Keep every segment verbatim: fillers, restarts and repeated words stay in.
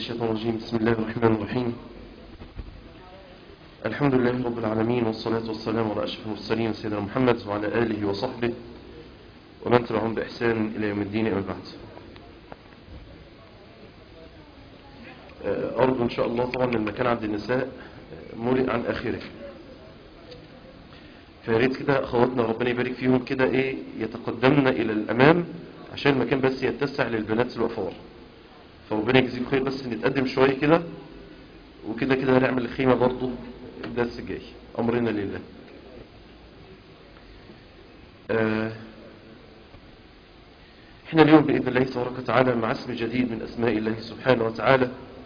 الشيطان الرجيم. بسم الله الرحمن الرحيم. الحمد لله رب العالمين، والصلاة والسلام على أشرف المرسلين سيدنا محمد وعلى آله وصحبه ومن تبعهم بإحسان إلى يوم الدين. أما بعد، أرجو إن شاء الله طبعا المكان عند النساء ملئ عن آخره، فياريت كده أخواتنا ربنا يبارك فيهم كده إيه يتقدمنا إلى الأمام عشان المكان بس يتسع للبنات الوفار. فربنا يجزيكم خير، بس نتقدم شوية كده، وكده كده هنعمل الخيمة برضو الدرس الجاي. أمرنا لله. آه احنا اليوم بإذن الله تبارك وتعالى مع اسم جديد من أسماء الله سبحانه وتعالى.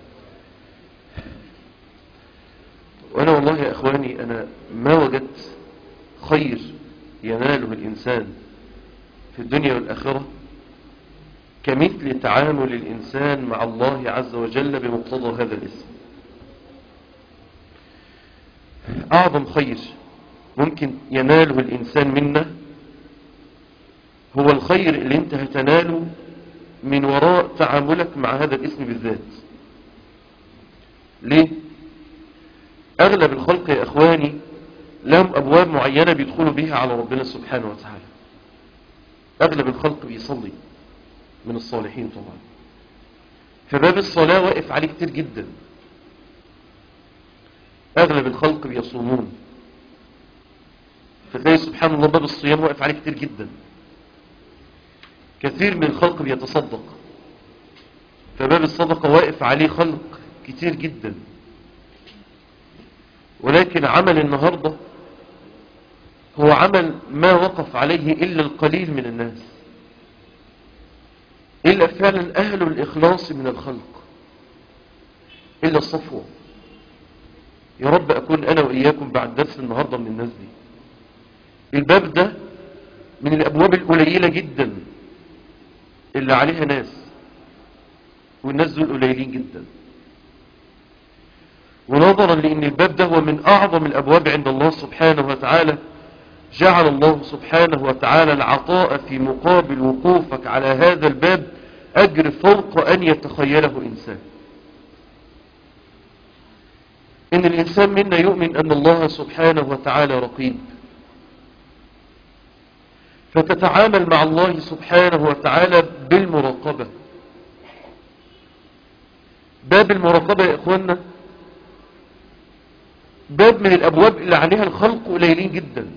وأنا والله يا أخواني أنا ما وجدت خير يناله الإنسان في الدنيا والآخرة كمثل تعامل الإنسان مع الله عز وجل بمقتضى هذا الاسم. أعظم خير ممكن يناله الإنسان منا هو الخير اللي انت هتناله من وراء تعاملك مع هذا الاسم بالذات. ليه؟ أغلب الخلق يا أخواني لهم أبواب معينة بيدخلوا بها على ربنا سبحانه وتعالى. أغلب الخلق بيصلي من الصالحين طبعا، فباب الصلاة واقف عليه كتير جدا. أغلب الخلق بيصومون، فتلاقي سبحان الله باب الصيام واقف عليه كتير جدا. كثير من الخلق بيتصدق، فباب الصدقة واقف عليه خلق كتير جدا. ولكن عمل النهاردة هو عمل ما وقف عليه إلا القليل من الناس، إلا فعلا أهل الإخلاص من الخلق، إلا الصفوة. يا رب أكون أنا وإياكم بعد درس النهاردة من الناس دي. الباب ده من الأبواب القليلة جدا اللي عليها ناس، والناس دول قليلين جدا. ونظرا لأن الباب ده هو من أعظم الأبواب عند الله سبحانه وتعالى، جعل الله سبحانه وتعالى العطاء في مقابل وقوفك على هذا الباب أجر فوق أن يتخيله إنسان. إن الإنسان منا يؤمن أن الله سبحانه وتعالى رقيب، فتتعامل مع الله سبحانه وتعالى بالمراقبة. باب المراقبة يا إخوانا باب من الأبواب اللي عليها الخلق قليلين جدا.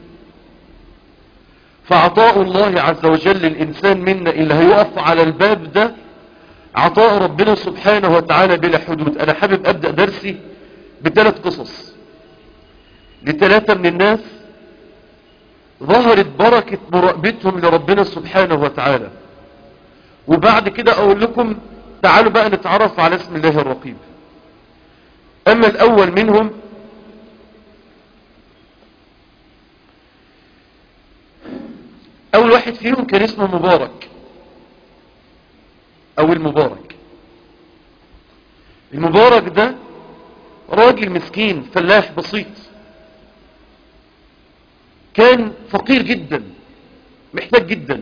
فعطاء الله عز وجل للإنسان منا اللي هيقف على الباب ده عطاء ربنا سبحانه وتعالى بلا حدود. أنا حابب أبدأ درسي بثلاث قصص لثلاثة من الناس ظهرت بركة مراقبتهم لربنا سبحانه وتعالى، وبعد كده أقول لكم تعالوا بقى نتعرف على اسم الله الرقيب. أما الأول منهم أول واحد فيهم كان اسمه مبارك أو المبارك. المبارك ده راجل مسكين فلاح بسيط، كان فقير جدا محتاج جدا.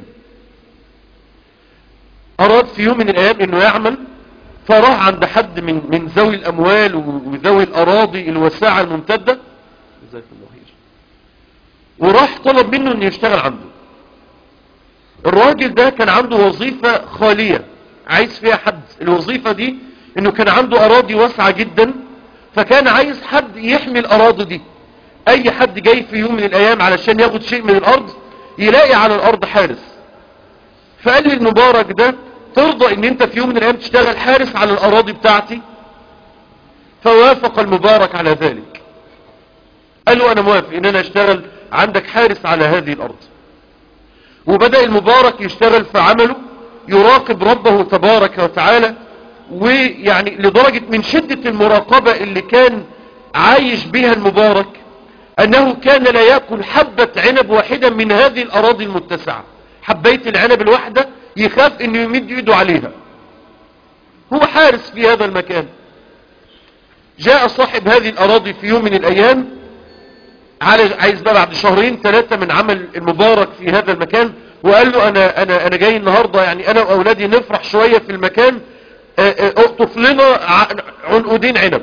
أراد في يوم من الأيام أنه يعمل، فراح عند حد من من ذوي الأموال وذوي الأراضي الواسعة الممتدة، جزاك الله خير، وراح طلب منه أنه يشتغل عنده. الراجل ده كان عنده وظيفة خالية عايز فيها حد. الوظيفة دي أنه كان عنده أراضي واسعة جدا، فكان عايز حد يحمي الأراضي دي. أي حد جاي في يوم من الأيام علشان ياخد شيء من الأرض يلاقي على الأرض حارس. فقال لي المبارك ده ترضى ان انت في يوم من الأيام تشتغل حارس على الأراضي بتاعتي؟ فوافق المبارك على ذلك. قال له أنا موافق ان انا اشتغل عندك حارس على هذه الأرض. وبدأ المبارك يشتغل في عمله، يراقب ربه تبارك وتعالى. ويعني لدرجة من شدة المراقبة اللي كان عايش بها المبارك أنه كان لا يأكل حبة عنب واحدة من هذه الأراضي المتسعة. حبيت العنب الواحدة يخاف أنه يمد يده عليها. هو حارس في هذا المكان. جاء صاحب هذه الأراضي في يوم من الأيام عايز بقى بعد شهرين ثلاثة من عمل المبارك في هذا المكان، وقال له أنا, أنا, أنا جاي النهاردة يعني أنا وأولادي نفرح شوية في المكان، اقطف لنا عنقودين عنب.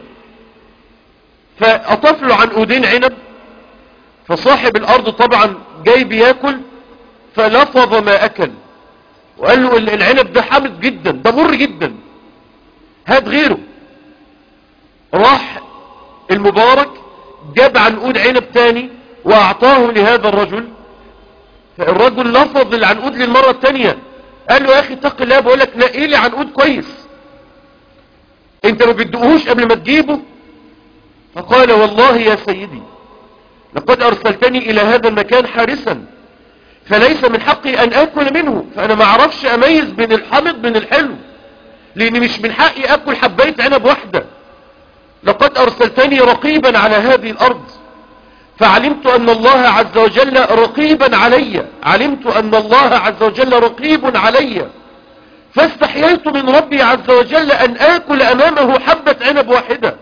فأطف له عنقودين عنب، فصاحب الارض طبعا جاي بياكل فلفظ ما اكل وقال له العنب ده حامض جدا، ده مر جدا، هات غيره. راح المبارك جاب عنقود عنب تاني واعطاه لهذا الرجل، فالرجل لفظ العنقود للمرة التانية، قال له يا اخي اتق الله، بقول لك نقي لي عنقود كويس، انت ما بتدقهوش قبل ما تجيبه؟ فقال والله يا سيدي لقد ارسلتني الى هذا المكان حارسا، فليس من حقي ان اكل منه، فانا ما اعرفش اميز بين الحامض من الحلو، لان مش من حقي اكل حباية عنب واحدة. لقد ارسلتني رقيبا على هذه الارض، فعلمت ان الله عز وجل رقيبا علي، علمت ان الله عز وجل رقيب علي، فاستحييت من ربي عز وجل ان اكل امامه حبة عنب واحدة.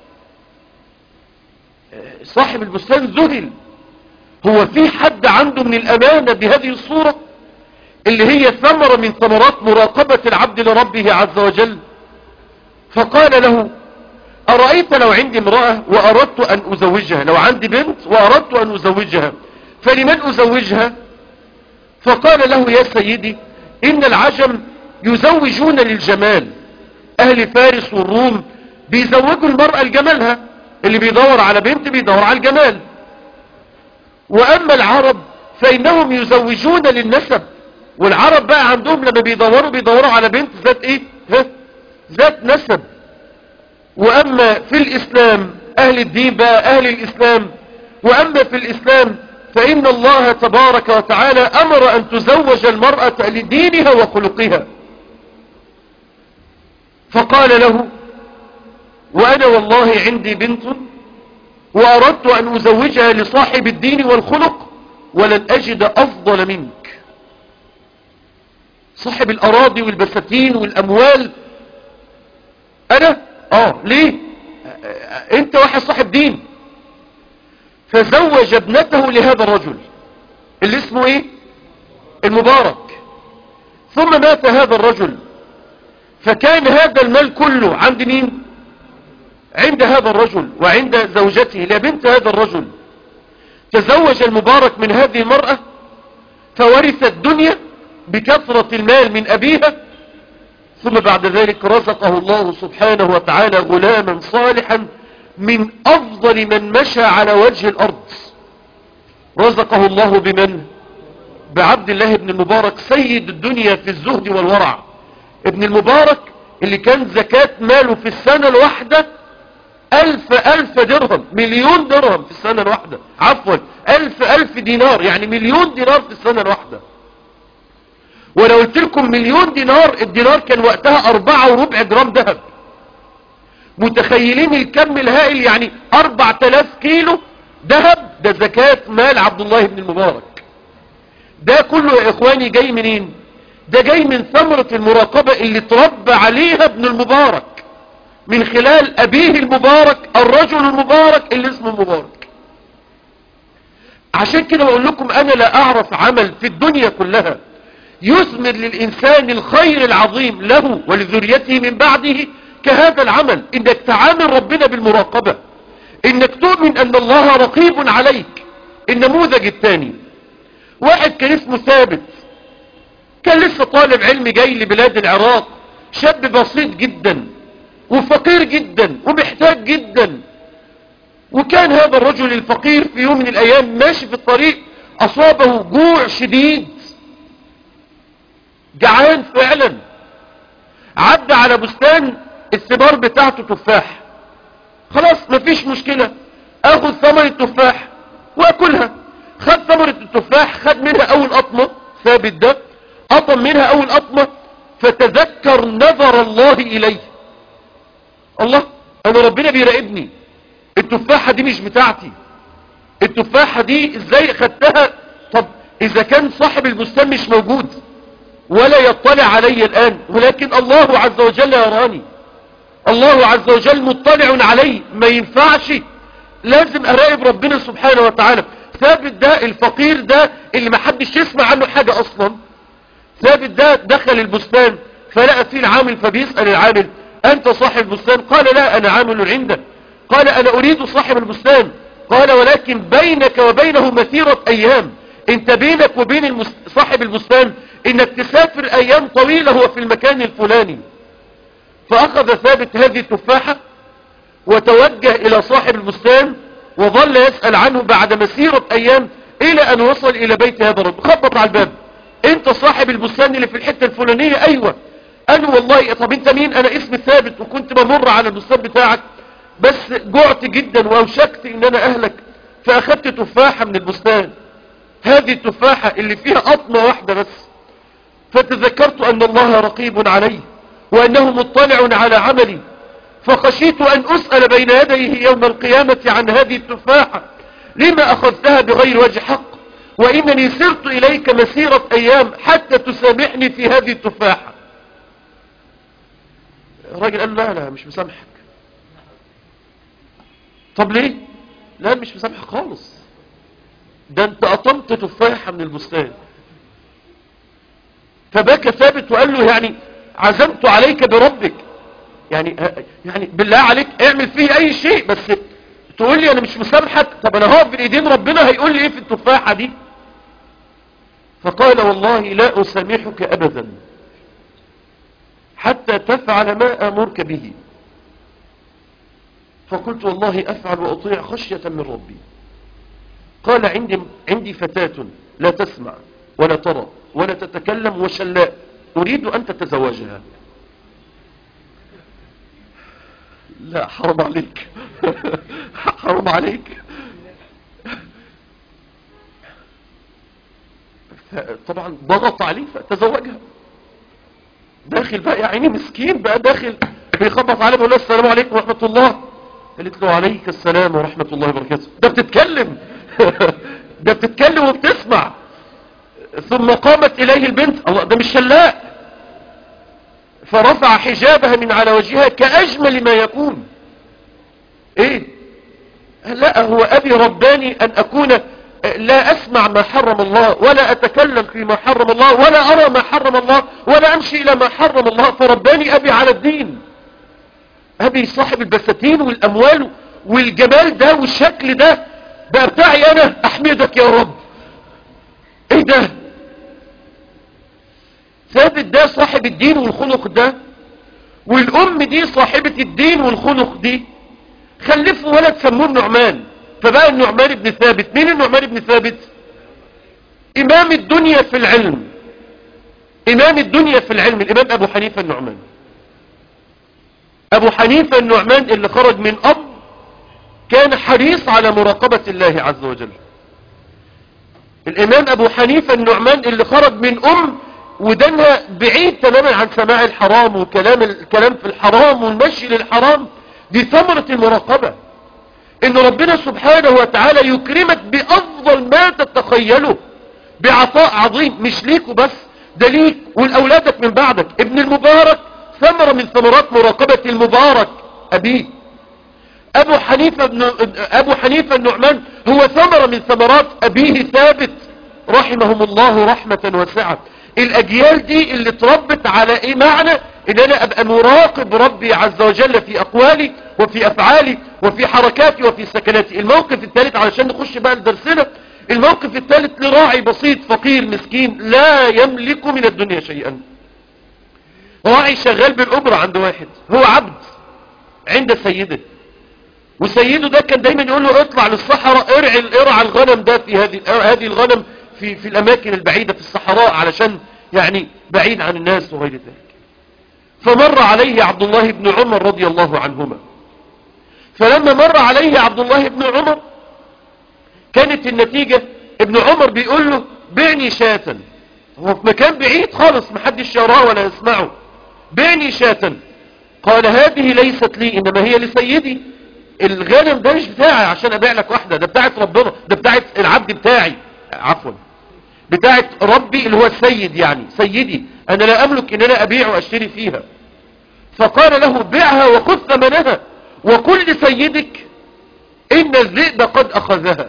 صاحب البستان ذهل، هو في حد عنده من الامانة بهذه الصورة اللي هي ثمرة من ثمرات مراقبة العبد لربه عز وجل؟ فقال له أرأيت لو عندي امرأة وأردت أن أزوجها، لو عندي بنت وأردت أن أزوجها فلمن أزوجها؟ فقال له يا سيدي إن العجم يزوجون للجمال، أهل فارس والروم بيزوجوا المرأة لجمالها، اللي بيدور على بنت بيدور على الجمال، وأما العرب فإنهم يزوجون للنسب، والعرب بقى عندهم لما بيدوروا بيدوروا على بنت ذات إيه؟ ها؟ ذات نسب. وأما في الإسلام أهل الدين بقى أهل الإسلام، وأما في الإسلام فإن الله تبارك وتعالى أمر أن تزوج المرأة لدينها وخلقها. فقال له وأنا والله عندي بنت وأردت أن أزوجها لصاحب الدين والخلق ولن أجد أفضل منك، صاحب الأراضي والبساتين والأموال. أنا اه ليه انت واحد صاحب دين. فزوج ابنته لهذا الرجل اللي اسمه ايه؟ المبارك. ثم مات هذا الرجل، فكان هذا المال كله عند مين؟ عند هذا الرجل وعند زوجته لبنت هذا الرجل. تزوج المبارك من هذه المرأة فورث الدنيا بكثرة المال من أبيها، ثم بعد ذلك رزقه الله سبحانه وتعالى غلاما صالحا من أفضل من مشى على وجه الأرض. رزقه الله بمن؟ بعبد الله بن المبارك سيد الدنيا في الزهد والورع. ابن المبارك اللي كان زكاة ماله في السنة الواحدة ألف ألف درهم، مليون درهم في السنة الواحدة، عفوا ألف ألف دينار، يعني مليون دينار في السنة الواحدة. ولو قلت لكم مليون دينار، الدينار كان وقتها أربعة وربع جرام ذهب. متخيلين الكم الهائل؟ يعني أربعة آلاف كيلو ذهب، ده زكاة مال عبد الله بن المبارك. ده كله يا إخواني جاي منين؟ ده جاي من ثمرة المراقبة اللي تربى عليها ابن المبارك من خلال أبيه المبارك الرجل المبارك اللي اسمه المبارك. عشان كده بقول لكم أنا لا أعرف عمل في الدنيا كلها يثمر للإنسان الخير العظيم له ولذريته من بعده كهذا العمل، إنك تعامل ربنا بالمراقبة، إنك تؤمن أن الله رقيب عليك. النموذج الثاني واحد كان اسمه ثابت، كان لسه طالب علم جاي لبلاد العراق، شاب بسيط جدا وفقير جدا ومحتاج جدا. وكان هذا الرجل الفقير في يوم من الأيام ماشي في الطريق أصابه جوع شديد، جعان فعلا، عدى على بستان الثمار بتاعته تفاح، خلاص مفيش مشكلة اخذ ثمر التفاح واكلها. خد ثمرة التفاح، خد منها اول قطمة، ثابت ده قطم منها اول قطمة، فتذكر نظر الله اليه. الله، انا ربنا بيراقبني، التفاحة دي مش بتاعتي، التفاحة دي ازاي خدتها؟ طب اذا كان صاحب البستان مش موجود ولا يطلع علي الآن، ولكن الله عز وجل يراني، الله عز وجل مطلع علي، ما ينفعش، لازم أراقب ربنا سبحانه وتعالى. ثابت ده الفقير ده اللي ما حدش يسمع عنه حاجة أصلا، ثابت ده دخل البستان فلقى فيه العامل فبيسأل العامل أنت صاحب البستان؟ قال لا أنا عامل عنده. قال أنا أريد صاحب البستان. قال ولكن بينك وبينه مسيرة أيام، انت بينك وبين المس... صاحب البستان انك تسافر أيام طويلة هو في المكان الفلاني. فأخذ ثابت هذه التفاحة وتوجه إلى صاحب البستان وظل يسأل عنه بعد مسيرة أيام إلى أن وصل إلى بيت هذا الرجل. خبط على الباب، أنت صاحب البستان اللي في الحتة الفلانية؟ أيوة. قال والله طب أنت مين؟ أنا اسمي ثابت وكنت بمر على البستان بتاعك بس جعت جدا وأوشكت إن أنا أهلك فأخذت تفاحة من البستان، هذه التفاحة اللي فيها قطمة واحدة بس، فتذكرت أن الله رقيب علي وأنه مطلع على عملي، فخشيت أن أسأل بين يديه يوم القيامة عن هذه التفاحة لما أخذتها بغير وجه حق، وإنني سرت إليك مسيرة أيام حتى تسامحني في هذه التفاحة. الراجل قال لا لا مش مسامحك. طب ليه؟ لا مش مسامحك خالص، ده انت قطمت تفاحة من البستان. فبكى ثابت وقال له يعني عزمت عليك بربك، يعني يعني بالله عليك اعمل فيه اي شيء بس تقول لي انا مش مسامحك. طب انا هقف بالايدين ربنا هيقول لي ايه في التفاحة دي؟ فقال والله لا اسامحك ابدا حتى تفعل ما امرك به. فقلت والله افعل واطيع خشية من ربي. قال عندي, عندي فتاة لا تسمع ولا ترى ولا تتكلم وشلاء اريد ان تتزوجها. لا حرام عليك حرام عليك. طبعا ضغط عليه فتزوجها. داخل بقى يا عيني مسكين بقى داخل بيخبط عليه بيقول له السلام عليكم ورحمة الله. قالت له عليك السلام ورحمة الله وبركاته. ده بتتكلم ده بتتكلم وبتسمع. ثم قامت إليه البنت، الله ده مش شلاء، فرفع حجابها من على وجهها كأجمل ما يكون. ايه لا هو ابي رباني ان اكون لا اسمع ما حرم الله ولا اتكلم فيما حرم الله ولا ارى ما حرم الله ولا امشي الى ما حرم الله، فرباني ابي على الدين. ابي صاحب البساتين والاموال والجمال ده والشكل ده ده بتاعي انا، احمدك يا رب. ايه ده؟ ثابت ده صاحب الدين والخلق ده، والام دي صاحبة الدين والخلق دي، خلفوا ولد سموه النعمان، فبقى النعمان ابن ثابت. مين النعمان ابن ثابت؟ امام الدنيا في العلم، امام الدنيا في العلم الامام ابو حنيفة النعمان. ابو حنيفة النعمان اللي خرج من اب كان حريص على مراقبة الله عز وجل. الامام ابو حنيفة النعمان اللي خرج من ام ودنها بعيد تماما عن سماع الحرام وكلام الكلام في الحرام والمشي للحرام. دي ثمرة المراقبة، ان ربنا سبحانه وتعالى يكرمك بافضل ما تتخيله، بعطاء عظيم مش ليك وبس، ده ليك ولأولادك من بعدك. ابن المبارك ثمرة من ثمرات مراقبة المبارك أبيه. أبو حنيفة, ابن أبو حنيفة النعمان هو ثمرة من ثمرات أبيه ثابت رحمهم الله رحمة واسعة. الأجيال دي اللي تربت على إيه معنى إن أنا أبقى مراقب ربي عز وجل في أقوالي وفي أفعالي وفي حركاتي وفي سكناتي. الموقف الثالث علشان نخش بقى لدرسنا، الموقف الثالث لراعي بسيط فقير مسكين لا يملك من الدنيا شيئا. راعي شغال بالأجرة عند واحد، هو عبد عند سيده، وسيده ده كان دايما يقول له اطلع للصحراء ارعى ارعى الغنم ده في هذه هذه الغنم في في الاماكن البعيدة في الصحراء علشان يعني بعيد عن الناس وغير ذلك. فمر عليه عبد الله بن عمر رضي الله عنهما، فلما مر عليه عبد الله بن عمر كانت النتيجة ابن عمر بيقول له بعني شاة، هو في مكان بعيد خالص محدش يراه ولا يسمعه، بعني شاة. قال هذه ليست لي انما هي لسيدي، الغنم ده مش بتاعي عشان ابيع لك واحدة، ده بتاعت ربنا، ده بتاعت العبد بتاعي، عفوا بتاعت ربي اللي هو السيد يعني سيدي، انا لا املك ان انا ابيع واشتري فيها. فقال له بيعها وخذ ثمنها وقل لسيدك ان الذئب قد اخذها.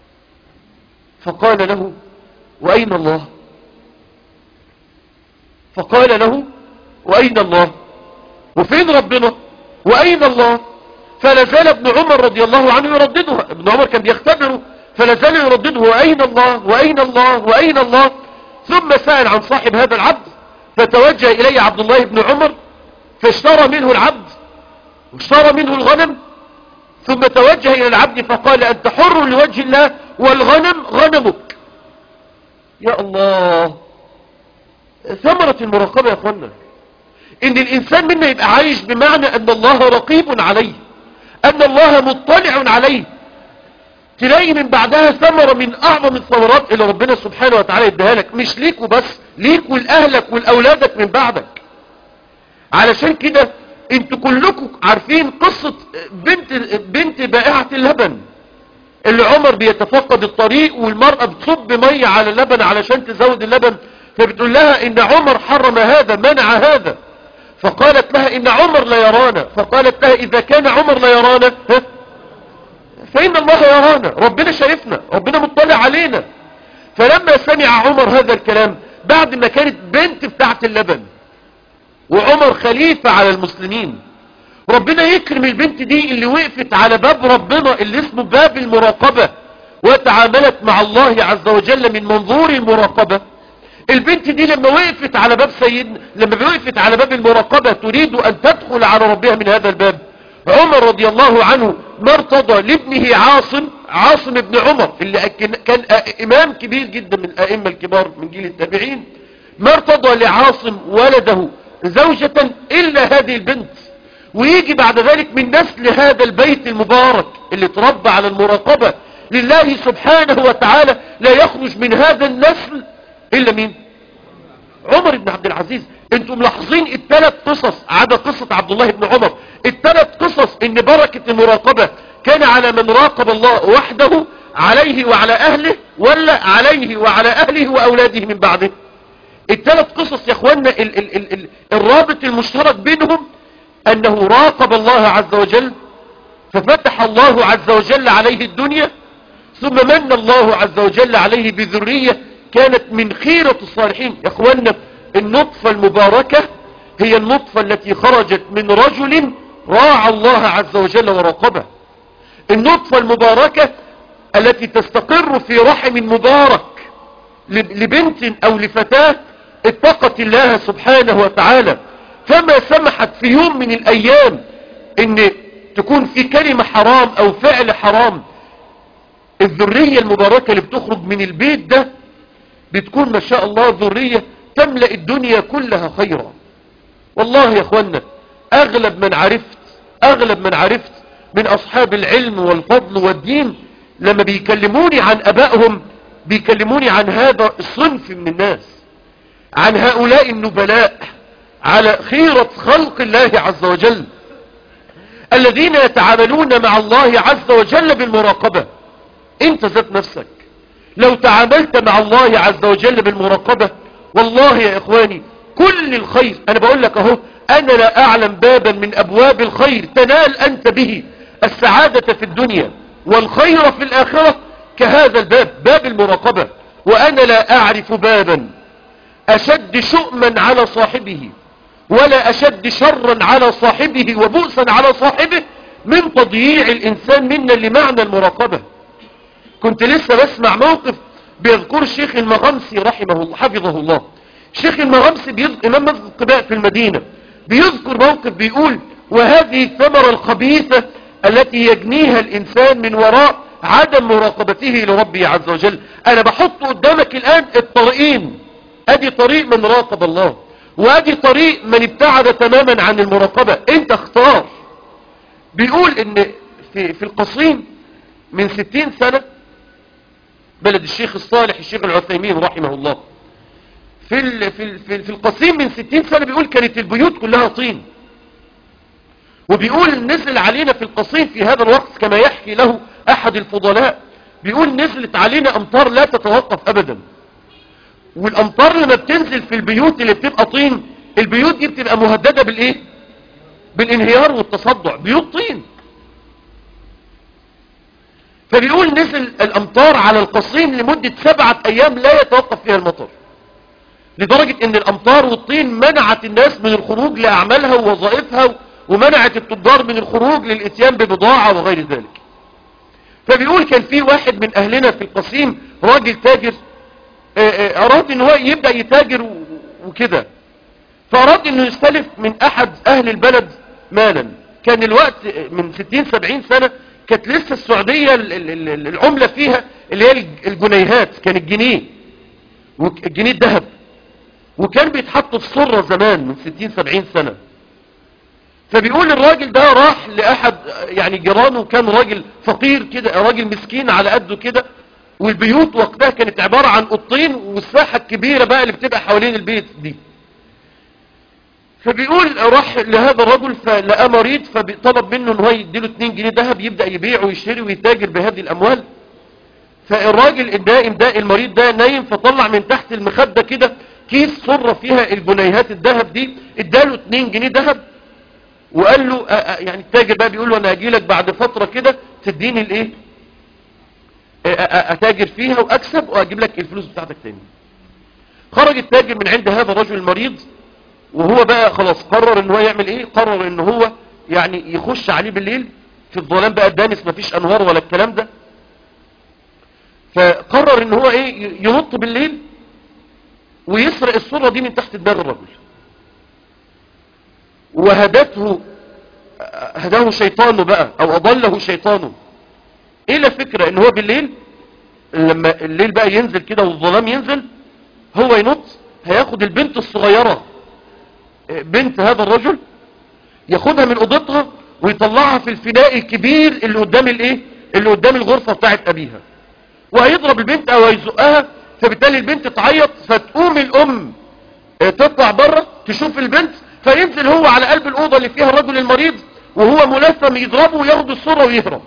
فقال له واين الله؟ فقال له وأين الله؟ وفين ربنا؟ وأين الله؟ فلا زال ابن عمر رضي الله عنه يرددها. ابن عمر كان بيختبره، فلا زال يردده وأين الله وأين الله وأين الله. ثم سأل عن صاحب هذا العبد، فتوجه إليه عبد الله بن عمر فاشترى منه العبد واشترى منه الغنم، ثم توجه إلى العبد فقال أنت حر لوجه الله والغنم غنمك. يا الله، ثمرة المراقبة يا أخوانا إن الإنسان منا يبقى عايش بمعنى أن الله رقيب عليه، أن الله مطلع عليه. تلاقي من بعدها ثمرة من أعظم الثمرات اللي ربنا سبحانه وتعالى يديها لك، مش ليك وبس، ليك ولأهلك ولأولادك من بعدك. علشان كده انتوا كلكم عارفين قصة بنت بنت بائعة اللبن اللي عمر بيتفقد الطريق والمرأة بتصب مية على اللبن علشان تزود اللبن، فبتقول لها ان عمر حرم هذا منع هذا، فقالت لها ان عمر لا يرانا، فقالت لها اذا كان عمر لا يرانا فإن الله يرانا، ربنا شايفنا، ربنا مطلع علينا. فلما سمع عمر هذا الكلام بعد ما كانت بنت بتاعت اللبن وعمر خليفة على المسلمين، ربنا يكرم البنت دي اللي وقفت على باب ربنا اللي اسمه باب المراقبة وتعاملت مع الله عز وجل من منظور المراقبة. البنت دي لما وقفت على باب سيدنا، لما وقفت على باب المراقبة تريد ان تدخل على ربها من هذا الباب، عمر رضي الله عنه ما ارتضى لابنه عاصم عاصم ابن عمر اللي كان امام كبير جدا من الائمة الكبار من جيل التابعين، ما ارتضى لعاصم ولده زوجة الا هذه البنت، ويجي بعد ذلك من نسل هذا البيت المبارك اللي تربى على المراقبة لله سبحانه وتعالى لا يخرج من هذا النسل الا مين؟ عمر بن عبد العزيز. انتم ملاحظين الثلاث قصص عدا قصة عبد الله بن عمر، الثلاث قصص ان بركة المراقبة كان على من راقب الله وحده، عليه وعلى اهله، ولا عليه وعلى اهله واولاده من بعده. الثلاث قصص يا اخوانا ال ال ال ال الرابط المشترك بينهم انه راقب الله عز وجل ففتح الله عز وجل عليه الدنيا، ثم من الله عز وجل عليه بذرية كانت من خيرة الصالحين. يا اخوانا النطفة المباركة هي النطفة التي خرجت من رجل راعى الله عز وجل وراقبه. النطفة المباركة التي تستقر في رحم مبارك لبنت او لفتاة اتقت الله سبحانه وتعالى، فما سمحت في يوم من الايام ان تكون في كلمة حرام او فعل حرام. الذرية المباركة اللي بتخرج من البيت ده بتكون ما شاء الله ذرية تملأ الدنيا كلها خيرا. والله يا اخوانا اغلب من عرفت اغلب من عرفت من اصحاب العلم والفضل والدين لما بيكلموني عن ابائهم بيكلموني عن هذا الصنف من الناس، عن هؤلاء النبلاء على خيرة خلق الله عز وجل الذين يتعاملون مع الله عز وجل بالمراقبة. انت ذات نفسك لو تعاملت مع الله عز وجل بالمراقبة والله يا اخواني كل الخير، انا بقول لك اهو انا لا اعلم بابا من ابواب الخير تنال انت به السعادة في الدنيا والخير في الاخرة كهذا الباب، باب المراقبة. وانا لا اعرف بابا اشد شؤما على صاحبه ولا اشد شرا على صاحبه وبؤسا على صاحبه من تضييع الانسان منا لمعنى المراقبة. كنت لسه بسمع موقف بيذكر الشيخ المغمسي رحمه الله حفظه الله. الشيخ المغمسي بيذكر امام مسجد قباء في المدينة بيذكر موقف بيقول وهذه الثمرة الخبيثة التي يجنيها الانسان من وراء عدم مراقبته لربه عز وجل. انا بحط قدامك الان الطريقين، ادي طريق من راقب الله وادي طريق من ابتعد تماما عن المراقبة، انت اختار. بيقول ان في, في القصيم من ستين سنة بلد الشيخ الصالح الشيخ العثيمين رحمه الله، في, ال في, ال في, في القصيم من ستين سنة بيقول كانت البيوت كلها طين، وبيقول نزل علينا في القصيم في هذا الوقت كما يحكي له احد الفضلاء، بيقول نزلت علينا امطار لا تتوقف ابدا، والامطار لما بتنزل في البيوت اللي بتبقى طين البيوت دي بتبقى مهددة بالايه؟ بالانهيار والتصدع، بيوت طين. فبيقول نزل الامطار على القصيم لمدة سبعة ايام لا يتوقف فيها المطر، لدرجة ان الامطار والطين منعت الناس من الخروج لاعمالها ووظائفها، ومنعت التجار من الخروج للاتيان ببضاعة وغير ذلك. فبيقول كان في واحد من اهلنا في القصيم راجل تاجر، اراد ان هو يبدأ يتاجر وكده، فاراد انه يستلف من احد اهل البلد مالا. كان الوقت من ستين سبعين سنة كانت لسه السعودية العملة فيها اللي هي الجنيهات، كان الجنيه والجنيه الذهب، وكان بيتحط في صرة زمان من ستين سبعين سنة. فبيقول الراجل ده راح لأحد يعني جيرانه، كان راجل فقير كده، راجل مسكين على قده كده، والبيوت وقتها كانت عبارة عن قطين والساحة الكبيرة بقى اللي بتبقى حوالين البيت دي. فبيقول راح لهذا الرجل فلقى مريض، فطلب منه ان هو يديله اتنين جنيه ذهب يبدأ يبيع ويشتري ويتاجر بهذه الاموال. فالراجل الدائم ده المريض ده نايم، فطلع من تحت المخدة كده كيس صرة فيها الجنيهات الذهب دي، اداله اتنين جنيه ذهب وقال له آآ آآ يعني التاجر بقى بيقول له انا هاجي لك بعد فترة كده تديني الايه اتاجر فيها واكسب واجيب لك الفلوس بتاعتك تاني. خرج التاجر من عند هذا الرجل المريض، وهو بقى خلاص قرر ان هو يعمل ايه، قرر ان هو يعني يخش عليه بالليل في الظلام بقى الدانس، مفيش انوار ولا الكلام ده. فقرر ان هو ايه ينط بالليل ويسرق الصورة دي من تحت دماغ الرجل. وهدته هداه شيطانه بقى او اضله شيطانه. ايه الفكرة؟ ان هو بالليل لما الليل بقى ينزل كده والظلام ينزل، هو ينط هياخد البنت الصغيرة، بنت هذا الرجل، ياخدها من اوضتها ويطلعها في الفناء الكبير اللي قدام الايه اللي قدام الغرفة بتاعت ابيها، وهيضرب البنت او هيزقها. فبالتالي البنت تعيط، فتقوم الام تطلع بره تشوف البنت، فينزل هو على قلب الاوضه اللي فيها الرجل المريض وهو ملثم يضربه وياخد الصوره ويهرب.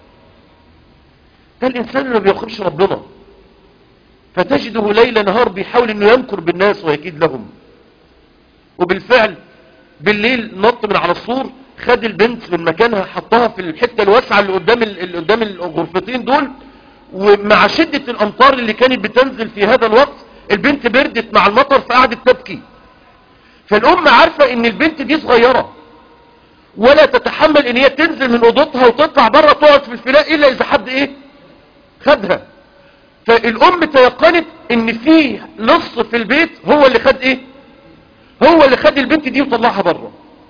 ده الانسان اللي ما بيخافش ربنا، فتجده ليل نهار بيحاول انه يمكر بالناس ويكيد لهم. وبالفعل بالليل نط من على السور، خد البنت من مكانها حطها في الحته الواسعه اللي قدام اللي قدام الغرفتين دول، ومع شدة الامطار اللي كانت بتنزل في هذا الوقت البنت بردت مع المطر فقعدت تبكي. فالام عارفة ان البنت دي صغيرة ولا تتحمل ان هي تنزل من اوضتها وتطلع بره تقعد في الفناء الا اذا حد ايه خدها. فالام تيقنت ان في لص في البيت هو اللي خد ايه هو اللي خد البنت دي وطلعها بره.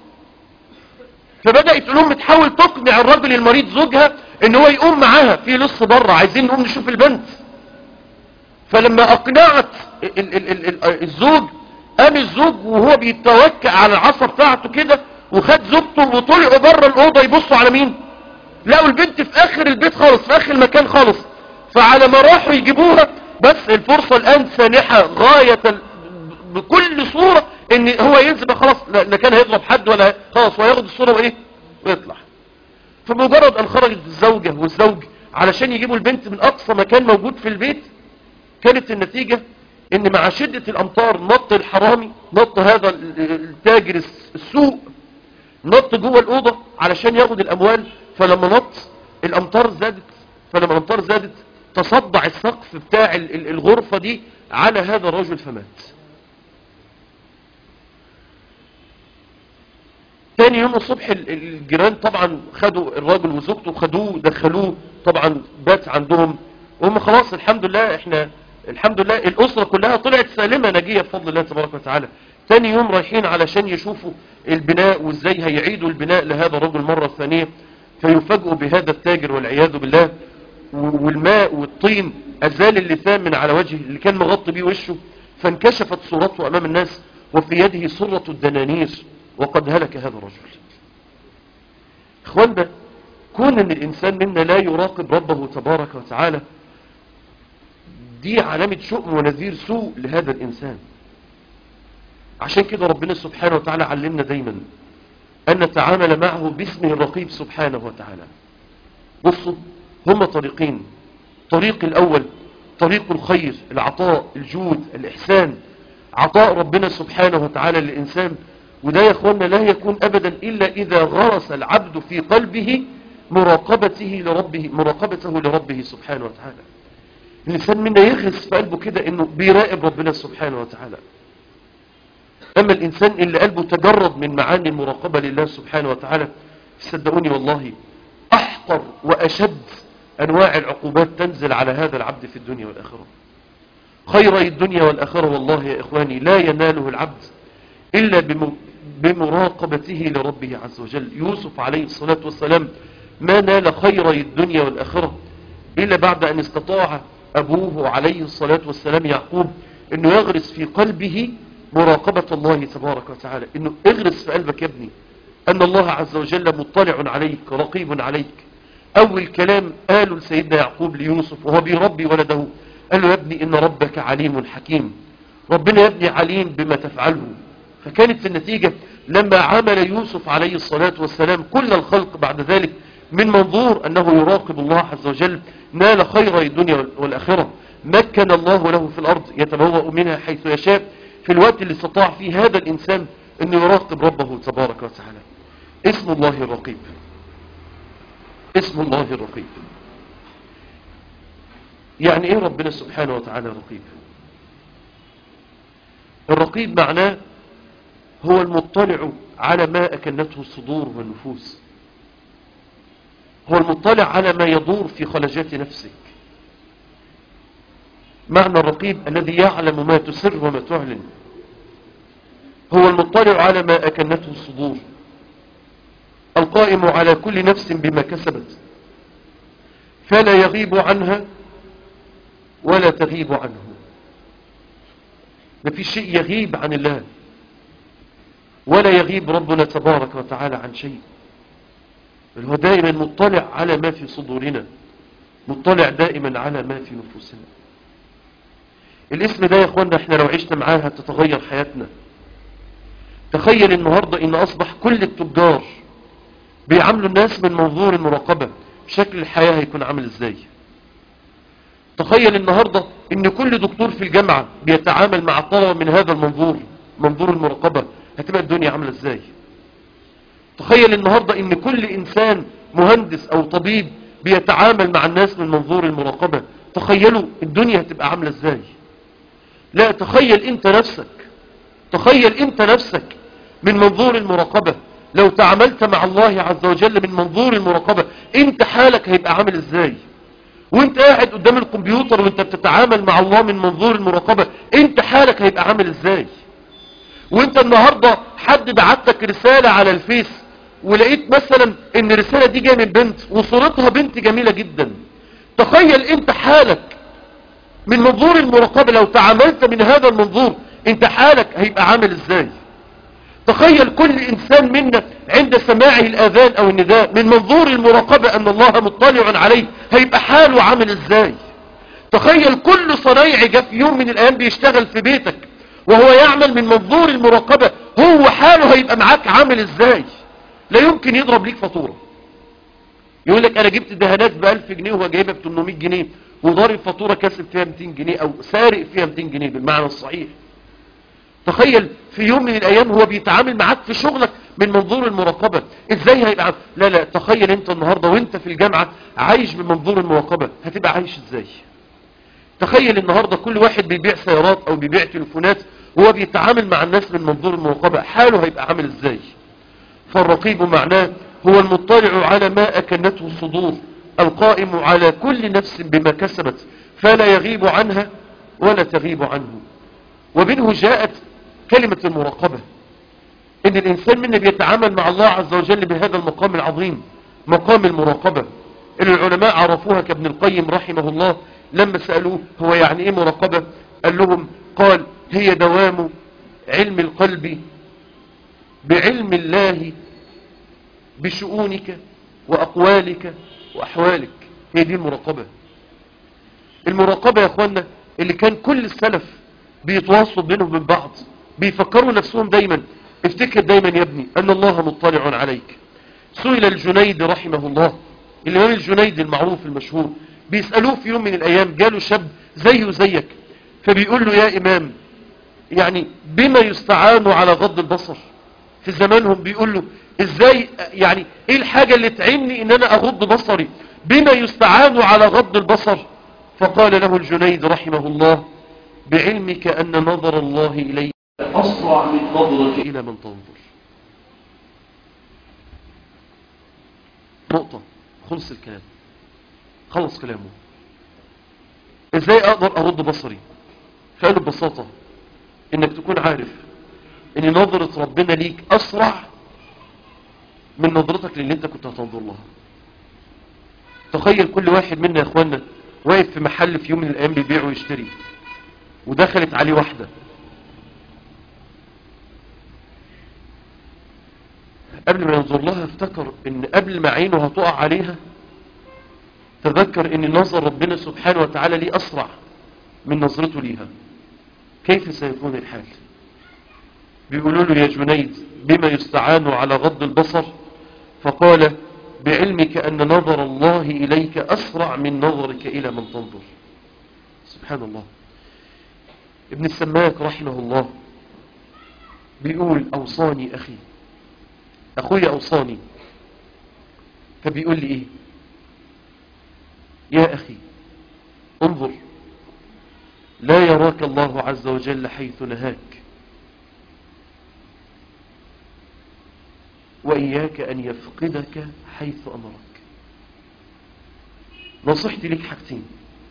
فبدأت الام تحاول تقنع الرجل المريض زوجها ان هو يقوم معاها في لص بره، عايزين نقوم نشوف البنت. فلما اقنعت ال ال ال ال الزوج، قام الزوج وهو بيتوكأ على العصا بتاعته كده وخد زوجته وطلعوا بره الاوضه يبصوا على مين؟ لقوا البنت في اخر البيت خالص، في اخر المكان خالص. فعلى ما راحوا يجيبوها، بس الفرصه الان سانحه غايه بكل صوره ان هو ينزل خلاص، لا كان هيضرب حد ولا خلاص، وياخد الصوره وايه ويطلع. فمجرد ان خرجت الزوجة والزوج علشان يجيبوا البنت من اقصى مكان موجود في البيت، كانت النتيجة ان مع شدة الامطار نط الحرامي، نط هذا التاجر السوق، نط جوه الاوضة علشان ياخد الاموال. فلما نط الامطار زادت فلما الامطار زادت تصدع السقف بتاع الغرفة دي على هذا الرجل فمات. تاني يوم الصبح الجيران طبعا خدوا الراجل وزوجته، خدوه دخلوه، طبعا بات عندهم، وهم خلاص الحمد لله احنا الحمد لله الاسرة كلها طلعت سالمة نجية بفضل الله تبارك وتعالى. تاني يوم رايحين علشان يشوفوا البناء وازاي هيعيدوا البناء لهذا الرجل مرة ثانية، فيفاجئوا بهذا التاجر والعياذ بالله، والماء والطين ازال اللثام من على وجهه اللي كان مغطي بيه وشه، فانكشفت صورته امام الناس وفي يده صرة الدنانير، وقد هلك هذا الرجل. اخوانا، كون ان الانسان منا لا يراقب ربه تبارك وتعالى دي علامة شؤم ونذير سوء لهذا الانسان. عشان كده ربنا سبحانه وتعالى علمنا دايما ان نتعامل معه باسمه الرقيب سبحانه وتعالى. بصوا، هما طريقين. طريق الاول طريق الخير، العطاء، الجود، الاحسان، عطاء ربنا سبحانه وتعالى للانسان. وده يا اخوانا لا يكون ابدا الا اذا غرس العبد في قلبه مراقبته لربه مراقبته لربه سبحانه وتعالى. الانسان منا يغرس في قلبه كده انه بيراقب ربنا سبحانه وتعالى. أما الإنسان اللي قلبه تجرد من معاني المراقبة لله سبحانه وتعالى، صدقوني والله أحقر وأشد أنواع العقوبات تنزل على هذا العبد في الدنيا والآخرة. خيري الدنيا والآخرة والله يا إخواني لا يناله العبد إلا بمراقبته لربه عز وجل. يوسف عليه الصلاة والسلام ما نال خيري الدنيا والآخرة إلا بعد أن استطاع أبوه عليه الصلاة والسلام يعقوب أنه يغرس في قلبه مراقبة الله تبارك وتعالى. أنه اغرس في قلبك يا ابني أن الله عز وجل مطلع عليك رقيب عليك. أول كلام قاله لسيدنا يعقوب ليوسف وهو بيربي ولده، قال له يا ابني إن ربك عليم حكيم. ربنا يا ابني عليم بما تفعله. فكانت النتيجة لما عمل يوسف عليه الصلاة والسلام كل الخلق بعد ذلك من منظور أنه يراقب الله عز وجل، نال خير الدنيا والآخرة. مكن الله له في الأرض يتبوأ منها حيث يشاء في الوقت اللي استطاع فيه هذا الإنسان أنه يراقب ربه تبارك وتعالى. اسم الله الرقيب. اسم الله الرقيب يعني ايه ربنا سبحانه وتعالى رقيب؟ الرقيب معناه هو المطلع على ما أكنته الصدور والنفوس، هو المطلع على ما يدور في خلجات نفسك. معنى الرقيب الذي يعلم ما تسر وما تعلن، هو المطلع على ما أكنته الصدور، القائم على كل نفس بما كسبت فلا يغيب عنها ولا تغيب عنه. ما في شيء يغيب عن الله، ولا يغيب ربنا تبارك وتعالى عن شيء. هو دائما مطلع على ما في صدورنا، مطلع دائما على ما في نفوسنا. الاسم ده يا اخوانا احنا لو عشنا معاه هتتغير حياتنا. تخيل النهاردة ان اصبح كل التجار بيعاملوا الناس من منظور المراقبة، شكل الحياة هيكون عامل ازاي؟ تخيل النهاردة ان كل دكتور في الجامعة بيتعامل مع الطلبة من هذا المنظور، منظور المراقبة، هتبقى الدنيا عاملة ازاي؟ تخيل النهاردة ان كل انسان مهندس او طبيب بيتعامل مع الناس من منظور المراقبة، تخيلوا الدنيا هتبقى عاملة ازاي؟ لا، تخيل انت نفسك، تخيل انت نفسك من منظور المراقبة. لو تعاملت مع الله عز وجل من منظور المراقبة انت حالك هيبقى عامل ازاي؟ وانت قاعد قدام الكمبيوتر وانت بتتعامل مع الله من منظور المراقبة انت حالك هيبقى عامل ازاي؟ وانت النهاردة حد بعتك رسالة على الفيس ولقيت مثلا ان الرسالة دي جاية من بنت وصورتها بنت جميلة جدا، تخيل انت حالك من منظور المراقبة لو تعاملت من هذا المنظور انت حالك هيبقى عامل ازاي؟ تخيل كل انسان منا عند سماعه الاذان او النداء من منظور المراقبة ان الله مطلع عليه هيبقى حاله عامل ازاي؟ تخيل كل صنايعي جاء في يوم من الايام بيشتغل في بيتك وهو يعمل من منظور المراقبة هو حاله هيبقى معاك عامل ازاي؟ لا يمكن يضرب ليك فاتورة، يقول لك انا جبت دهانات بألف جنيه وهو جايبها بتمنمية جنيه وضارب فاتورة كاسب فيها ميتين جنيه او سارق فيها ميتين جنيه بالمعنى الصحيح. تخيل في يوم من الايام هو بيتعامل معاك في شغلك من منظور المراقبة، ازاي هيبقى عامل؟ لا لا، تخيل انت النهاردة وانت في الجامعة عايش بمنظور المراقبة هتبقى عايش ازاي؟ تخيل النهاردة كل واحد بيبيع سيارات او بيبيع تليفونات وهو بيتعامل مع الناس من منظور المراقبة حاله هيبقى عامل ازاي؟ فالرقيب معناه هو المطلع على ما أكنته الصدور، القائم على كل نفس بما كسبت فلا يغيب عنها ولا تغيب عنه. ومنه جاءت كلمة المراقبة، ان الانسان منا بيتعامل مع الله عز وجل بهذا المقام العظيم، مقام المراقبة اللي العلماء عرفوها كابن القيم رحمه الله لما سألوه هو يعني ايه مراقبة، قال لهم قال هي دوام علم القلب بعلم الله بشؤونك وأقوالك وأحوالك. هي دي المراقبة. المراقبة يا أخوانا اللي كان كل السلف بيتواصلوا بينهم من بعض، بيفكروا نفسهم دايما، افتكر دايما يا ابني أن الله مطلع عليك. سئل الجنيد رحمه الله، الإمام الجنيد المعروف المشهور، بيسألوه في يوم من الأيام جاله شاب زيه زيك فبيقول له يا إمام يعني بما يستعان على غض البصر؟ في زمانهم بيقول له ازاي يعني ايه الحاجة اللي تعيني ان انا اغض بصري؟ بما يستعان على غض البصر؟ فقال له الجنيد رحمه الله بعلمك ان نظر الله اليك أسرع من نظرك إلى من تنظر. نقطة، خلص الكلام، خلص كلامه. إزاي أقدر أرد بصري؟ قالوا ببساطة إنك تكون عارف إن نظرة ربنا ليك أسرع من نظرتك للي أنت كنت هتنظر لها. تخيل كل واحد منا يا إخوانا واقف في محل في يوم من الأيام بيبيع ويشتري، ودخلت عليه واحدة، قبل ما ينظر لها افتكر ان قبل ما عينه هتقع عليها تذكر ان نظر ربنا سبحانه وتعالى ليه اسرع من نظرته ليها. كيف سيكون الحال؟ بيقولوا له يا جنيد بما يستعان على غض البصر؟ فقال بعلمك ان نظر الله اليك اسرع من نظرك الى من تنظر. سبحان الله. ابن السماك رحمه الله بيقول اوصاني اخي، اخوي اوصاني، فبيقول لي ايه؟ يا اخي انظر، لا يراك الله عز وجل حيث نهاك، واياك ان يفقدك حيث امرك. نصيحتي ليك حاجتين: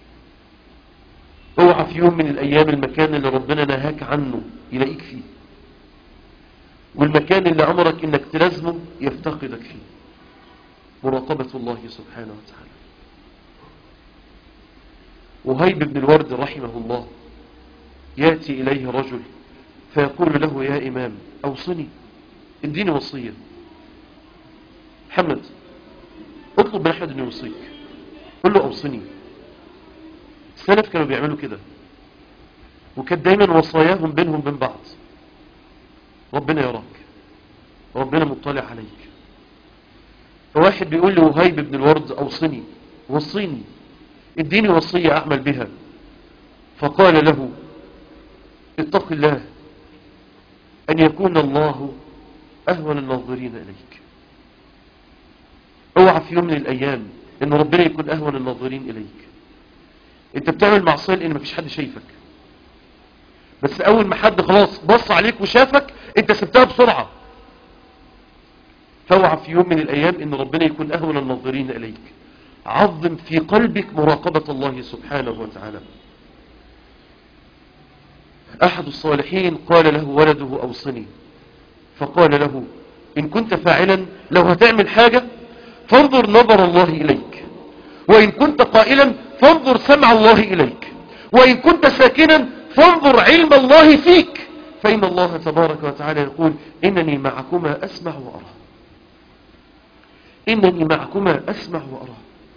اوعى في يوم من الايام المكان اللي ربنا نهاك عنه يلاقيك فيه، والمكان اللي امرك انك تلازمه يفتقدك فيه. مراقبة الله سبحانه وتعالى. وهيب بن الورد رحمه الله يأتي إليه رجل فيقول له يا إمام أوصني، اديني وصية. محمد اطلب من أحد أن يوصيك، قل له أوصني. السلف كانوا بيعملوا كده، وكانت دايما وصاياهم بينهم بين بعض. ربنا يراك، ربنا مطلع عليك. فواحد بيقول له وهيب بن الورد أوصني، وصيني، اديني وصية أعمل بها. فقال له اتق الله أن يكون الله أهون الناظرين إليك. اوعى في يوم من الأيام أن ربنا يكون أهون الناظرين إليك. انت بتعمل معصية لأن مفيش حد شايفك، بس أول ما حد خلاص بص عليك وشافك انت سبتها بسرعة. فاوعى في يوم من الأيام أن ربنا يكون أهون الناظرين إليك. عظم في قلبك مراقبة الله سبحانه وتعالى. أحد الصالحين قال له ولده أوصني، فقال له إن كنت فاعلا لو هتعمل حاجة فانظر نظر الله إليك، وإن كنت قائلا فانظر سمع الله إليك، وإن كنت ساكنا فانظر علم الله فيك، فإن الله تبارك وتعالى يقول إنني معكما أسمع وأرى. إنني معكما أسمع وأرى.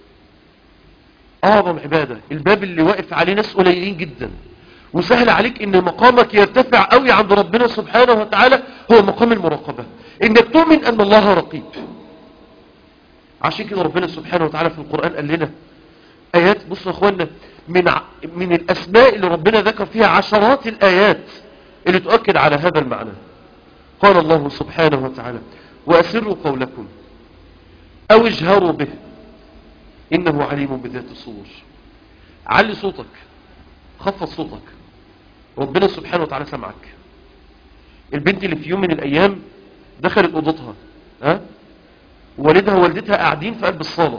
أعظم عبادة، الباب اللي واقف عليه ناس قليلين جدا، وسهل عليك ان مقامك يرتفع قوي عند ربنا سبحانه وتعالى، هو مقام المراقبة، انك تؤمن ان الله رقيب. عشان كده ربنا سبحانه وتعالى في القرآن قال لنا ايات. بصوا يا اخوانا، من ع... من الاسماء اللي ربنا ذكر فيها عشرات الايات اللي تؤكد على هذا المعنى. قال الله سبحانه وتعالى واسروا قولكم او اجهروا به انه عليم بذات الصدور. علي صوتك، خفض صوتك، ربنا سبحانه وتعالى سمعك. البنت اللي في يوم من الايام دخلت اوضتها، ها، والدها ووالدتها قاعدين في قلب الصالة،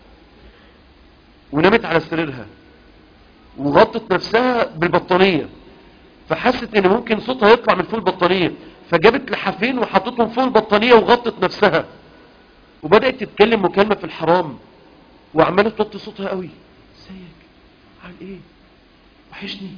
ونامت على سريرها وغطت نفسها بالبطانية، فحست ان ممكن صوتها يطلع من فوق البطانية، فجابت لحافين وحطتهم فوق البطانية وغطت نفسها، وبدأت تتكلم مكالمة في الحرام، وعمالة توطي صوتها قوي. ازيك، عامل ايه، وحشني.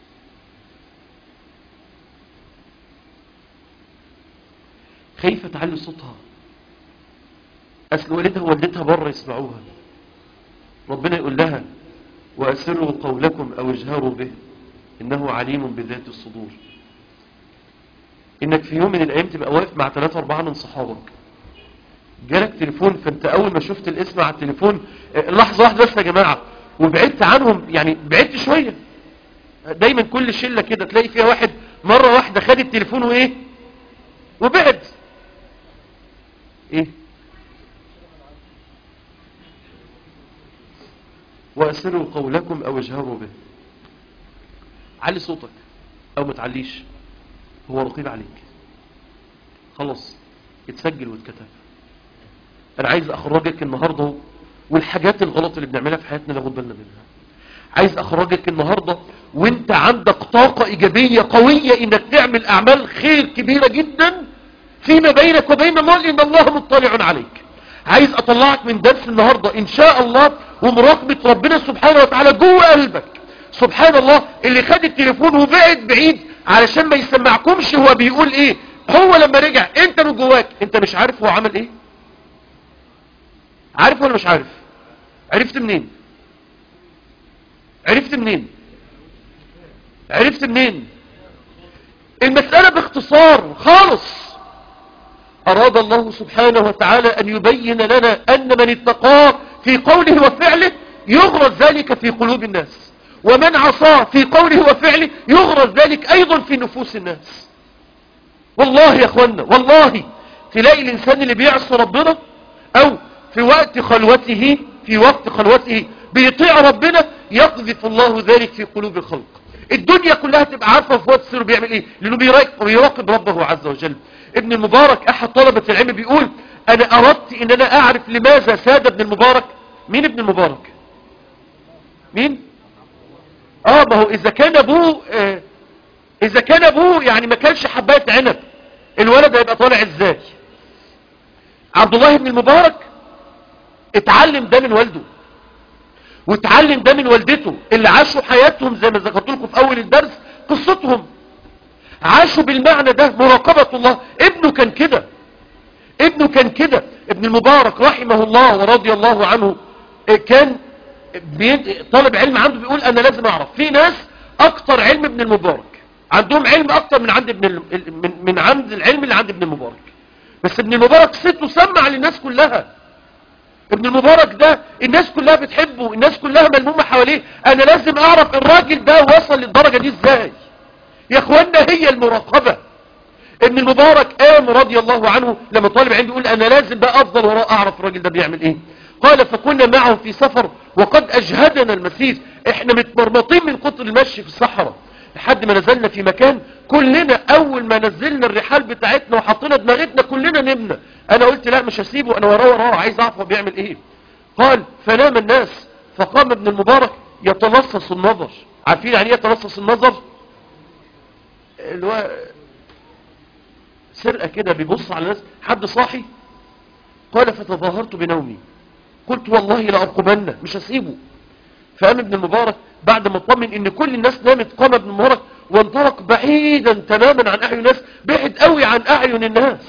خايفة تعلي صوتها، أصل والدها ووالدتها بره يسمعوها. ربنا يقول لها وأسروا قولكم أو اجهروا به إنه عليم بذات الصدور. إنك في يوم من الأيام تبقى واقف مع ثلاثة أربعة من صحابك، جالك تليفون، فأنت أول ما شفت الاسم على التليفون لحظة واحدة بس يا جماعة، وبعدت عنهم، يعني بعدت شوية. دايما كل شلة كده تلاقي فيها واحد مرة واحدة خد التليفون وإيه وبعد. إيه وأسروا قولكم أو اجهروا به. علي صوتك أو ما تعليش، هو رقيب عليك. خلاص اتسجل واتكتب. انا عايز اخرجك النهاردة والحاجات الغلط اللي بنعملها في حياتنا ناخد بالنا منها. عايز اخرجك النهاردة وانت عندك طاقة ايجابية قوية انك تعمل اعمال خير كبيرة جدا فيما بينك وبين الله، ان الله مطلع عليك. عايز اطلعك من درس النهاردة ان شاء الله ومراقبة ربنا سبحانه وتعالى جوه قلبك. سبحان الله اللي خد التليفون وبعد بعيد علشان ما يسمعكمش هو بيقول ايه، هو لما رجع انت من جواك انت مش عارف هو عمل ايه. عارف ولا مش عارف؟ عرفت منين؟ عرفت منين؟ عرفت منين؟ المسألة باختصار خالص، أراد الله سبحانه وتعالى أن يبين لنا أن من اتقاه في قوله وفعله يغرز ذلك في قلوب الناس، ومن عصاه في قوله وفعله يغرز ذلك أيضا في نفوس الناس. والله يا أخوانا والله تلاقي الإنسان اللي بيعصي ربنا أو في وقت خلوته في وقت خلوته بيطيع ربنا يقذف الله ذلك في قلوب الخلق. الدنيا كلها تبقى عارفة في وقت سره بيعمل ايه، لانه بيراقب ربه عز وجل. ابن المبارك احد طلبة العلم بيقول انا اردت ان انا اعرف لماذا ساد ابن المبارك. مين ابن المبارك؟ مين؟ اه ما هو اذا كان ابوه آه اذا كان ابوه يعني ما كانش حباية عنب الولد هيبقى طالع ازاي؟ عبد الله بن المبارك اتعلم ده من والده واتعلم ده من والدته اللي عاشوا حياتهم زي ما ذكرت لكم في اول الدرس قصتهم، عاشوا بالمعنى ده مراقبة الله. ابنه كان كده ابنه كان كده ابن المبارك رحمه الله ورضي الله عنه كان طالب علم عنده بيقول انا لازم اعرف. في ناس اكتر علم ابن المبارك عندهم علم اكتر من عند ابن من, من عند العلم اللي عند ابن المبارك، بس ابن المبارك سته سمع للناس كلها. ابن المبارك ده الناس كلها بتحبه، الناس كلها ملمومة حواليه. انا لازم اعرف الراجل ده وصل للدرجة دي ازاي يا اخوانا. هي المراقبة. ابن المبارك قام رضي الله عنه لما طالب علم يقول انا لازم بقى افضل وراء اعرف الراجل ده بيعمل ايه. قال فكنا معه في سفر وقد اجهدنا المسير، احنا متمرمطين من كتر المشي في الصحراء لحد ما نزلنا في مكان كلنا اول ما نزلنا الرحال بتاعتنا وحطينا دماغتنا كلنا نمنا. انا قلت لا مش هسيبه، انا وراه وراه عايز اعرف هو بيعمل ايه. قال فنام الناس فقام ابن المبارك يتلصص النظر. عارفين يعني ايه يتلصص النظر؟ اللي هو سرقة كده بيبص على الناس، حد صاحي. قال فتظاهرت بنومي قلت والله لأرقبنه مش هسيبه. فقام ابن المبارك بعد ما اطمن ان كل الناس نامت قام ابن المبارك وانطلق بعيدا تماما عن اعين الناس، بعد قوي عن اعين الناس.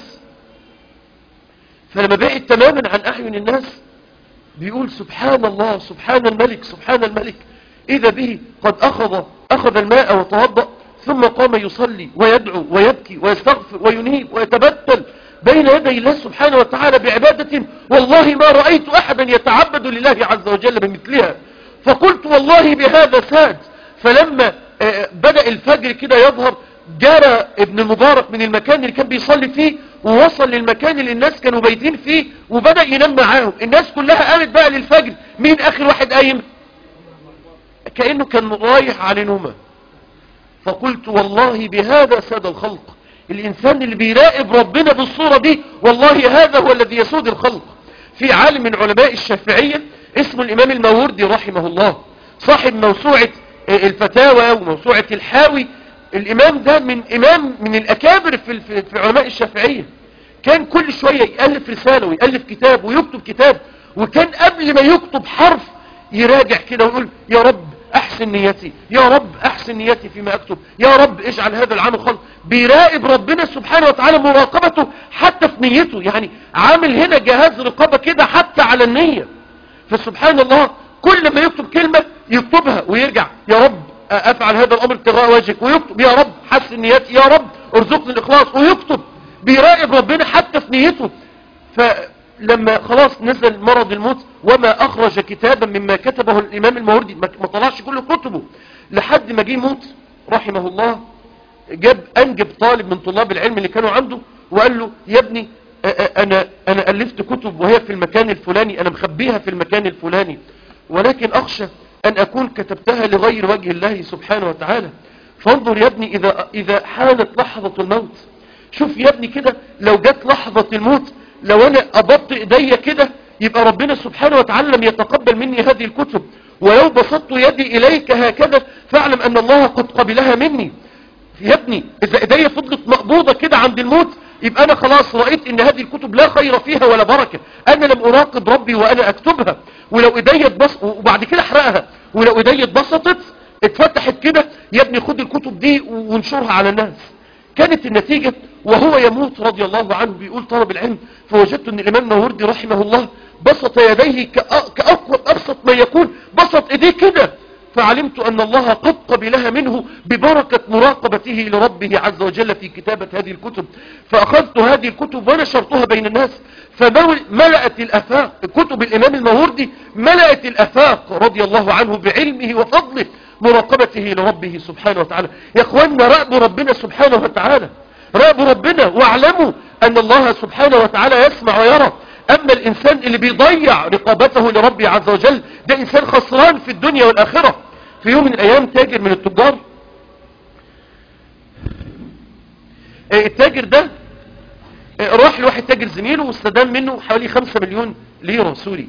فلما بعد تماما عن اعين الناس بيقول سبحان الله سبحان الملك سبحان الملك، اذا به قد اخذ اخذ الماء وتوضأ ثم قام يصلي ويدعو ويبكي ويستغفر وينيب ويتبتل بين يدي الله سبحانه وتعالى بعبادة والله ما رأيت احدا يتعبد لله عز وجل بمثلها. فقلت والله بهذا ساد. فلما بدأ الفجر كده يظهر جرى ابن المبارك من المكان اللي كان بيصلي فيه ووصل للمكان اللي الناس كانوا بايتين فيه وبدأ ينام معاهم. الناس كلها قامت بقى للفجر، مين اخر واحد قايم؟ كأنه كان رايح على نومه. فقلت والله بهذا ساد الخلق. الانسان اللي بيراقب ربنا بالصورة دي والله هذا هو الذي يسود الخلق. في عالم من علماء الشافعية اسمه الامام الماوردي رحمه الله، صاحب موسوعة الفتاوى وموسوعة الحاوي. الامام ده من امام من الاكابر في, في علماء الشافعية. كان كل شوية يألف رسالة ويألف كتاب ويكتب كتاب، وكان قبل ما يكتب حرف يراجع كده ويقول يا رب احسن نيتي، يا رب احسن نيتي فيما اكتب، يا رب اجعل هذا العمل خالص. بيراقب ربنا سبحانه وتعالى مراقبته حتى في نيته، يعني عامل هنا جهاز رقابة كده حتى على النية. فسبحان الله كل ما يكتب كلمة يكتبها ويرجع يا رب افعل هذا الامر ابتغاء وجهك، ويكتب يا رب حسن نيتي، يا رب ارزقني الاخلاص، ويكتب. بيراقب ربنا حتى في نيته. فلما خلاص نزل مرض الموت وما اخرج كتابا مما كتبه الامام الماوردي، ما طلعش كل كتبه لحد ما جه موت رحمه الله. جاب انجب طالب من طلاب العلم اللي كانوا عنده وقال له يا ابني انا انا الفت كتب وهي في المكان الفلاني، انا مخبيها في المكان الفلاني، ولكن اخشى ان اكون كتبتها لغير وجه الله سبحانه وتعالى. فانظر يا ابني إذا, إذا حانت لحظة الموت، شوف يا ابني كده لو جت لحظة الموت، لو أنا قبضت إيدي كده يبقى ربنا سبحانه وتعالى لم يتقبل مني هذه الكتب، ولو بسطت يدي إليك هكذا فاعلم أن الله قد قبلها مني. يا ابني إذا إيدي فضلت مقبوضة كده عند الموت يبقى أنا خلاص رأيت إن هذه الكتب لا خير فيها ولا بركة، أنا لم أراقب ربي وأنا أكتبها. ولو إيدي اتبسط وبعد كده أحرقها، ولو إيدي اتبسطت اتفتحت كده، يا ابني خد الكتب دي وانشرها على الناس. كانت النتيجة وهو يموت رضي الله عنه بيقول طلب العلم، فوجدت أن الإمام ماوردي رحمه الله بسط يديه كأقوى أبسط ما يكون، بسط إيديه كده، فعلمت أن الله قد قبلها منه ببركة مراقبته لربه عز وجل في كتابة هذه الكتب. فأخذت هذه الكتب ونشرتها بين الناس، فملأت الأفاق. كتب الإمام الماوردي ملأت الأفاق رضي الله عنه بعلمه وفضله، مراقبته لربه سبحانه وتعالى. يا أخواننا راقبوا ربنا سبحانه وتعالى، راقبوا ربنا واعلموا أن الله سبحانه وتعالى يسمع ويرى. أما الإنسان اللي بيضيع رقابته لربه عز وجل ده إنسان خسران في الدنيا والآخرة. في يوم من الأيام تاجر من التجار، التاجر ده راح لواحد تاجر زميله واستدام منه حوالي خمسة مليون ليرة سوري،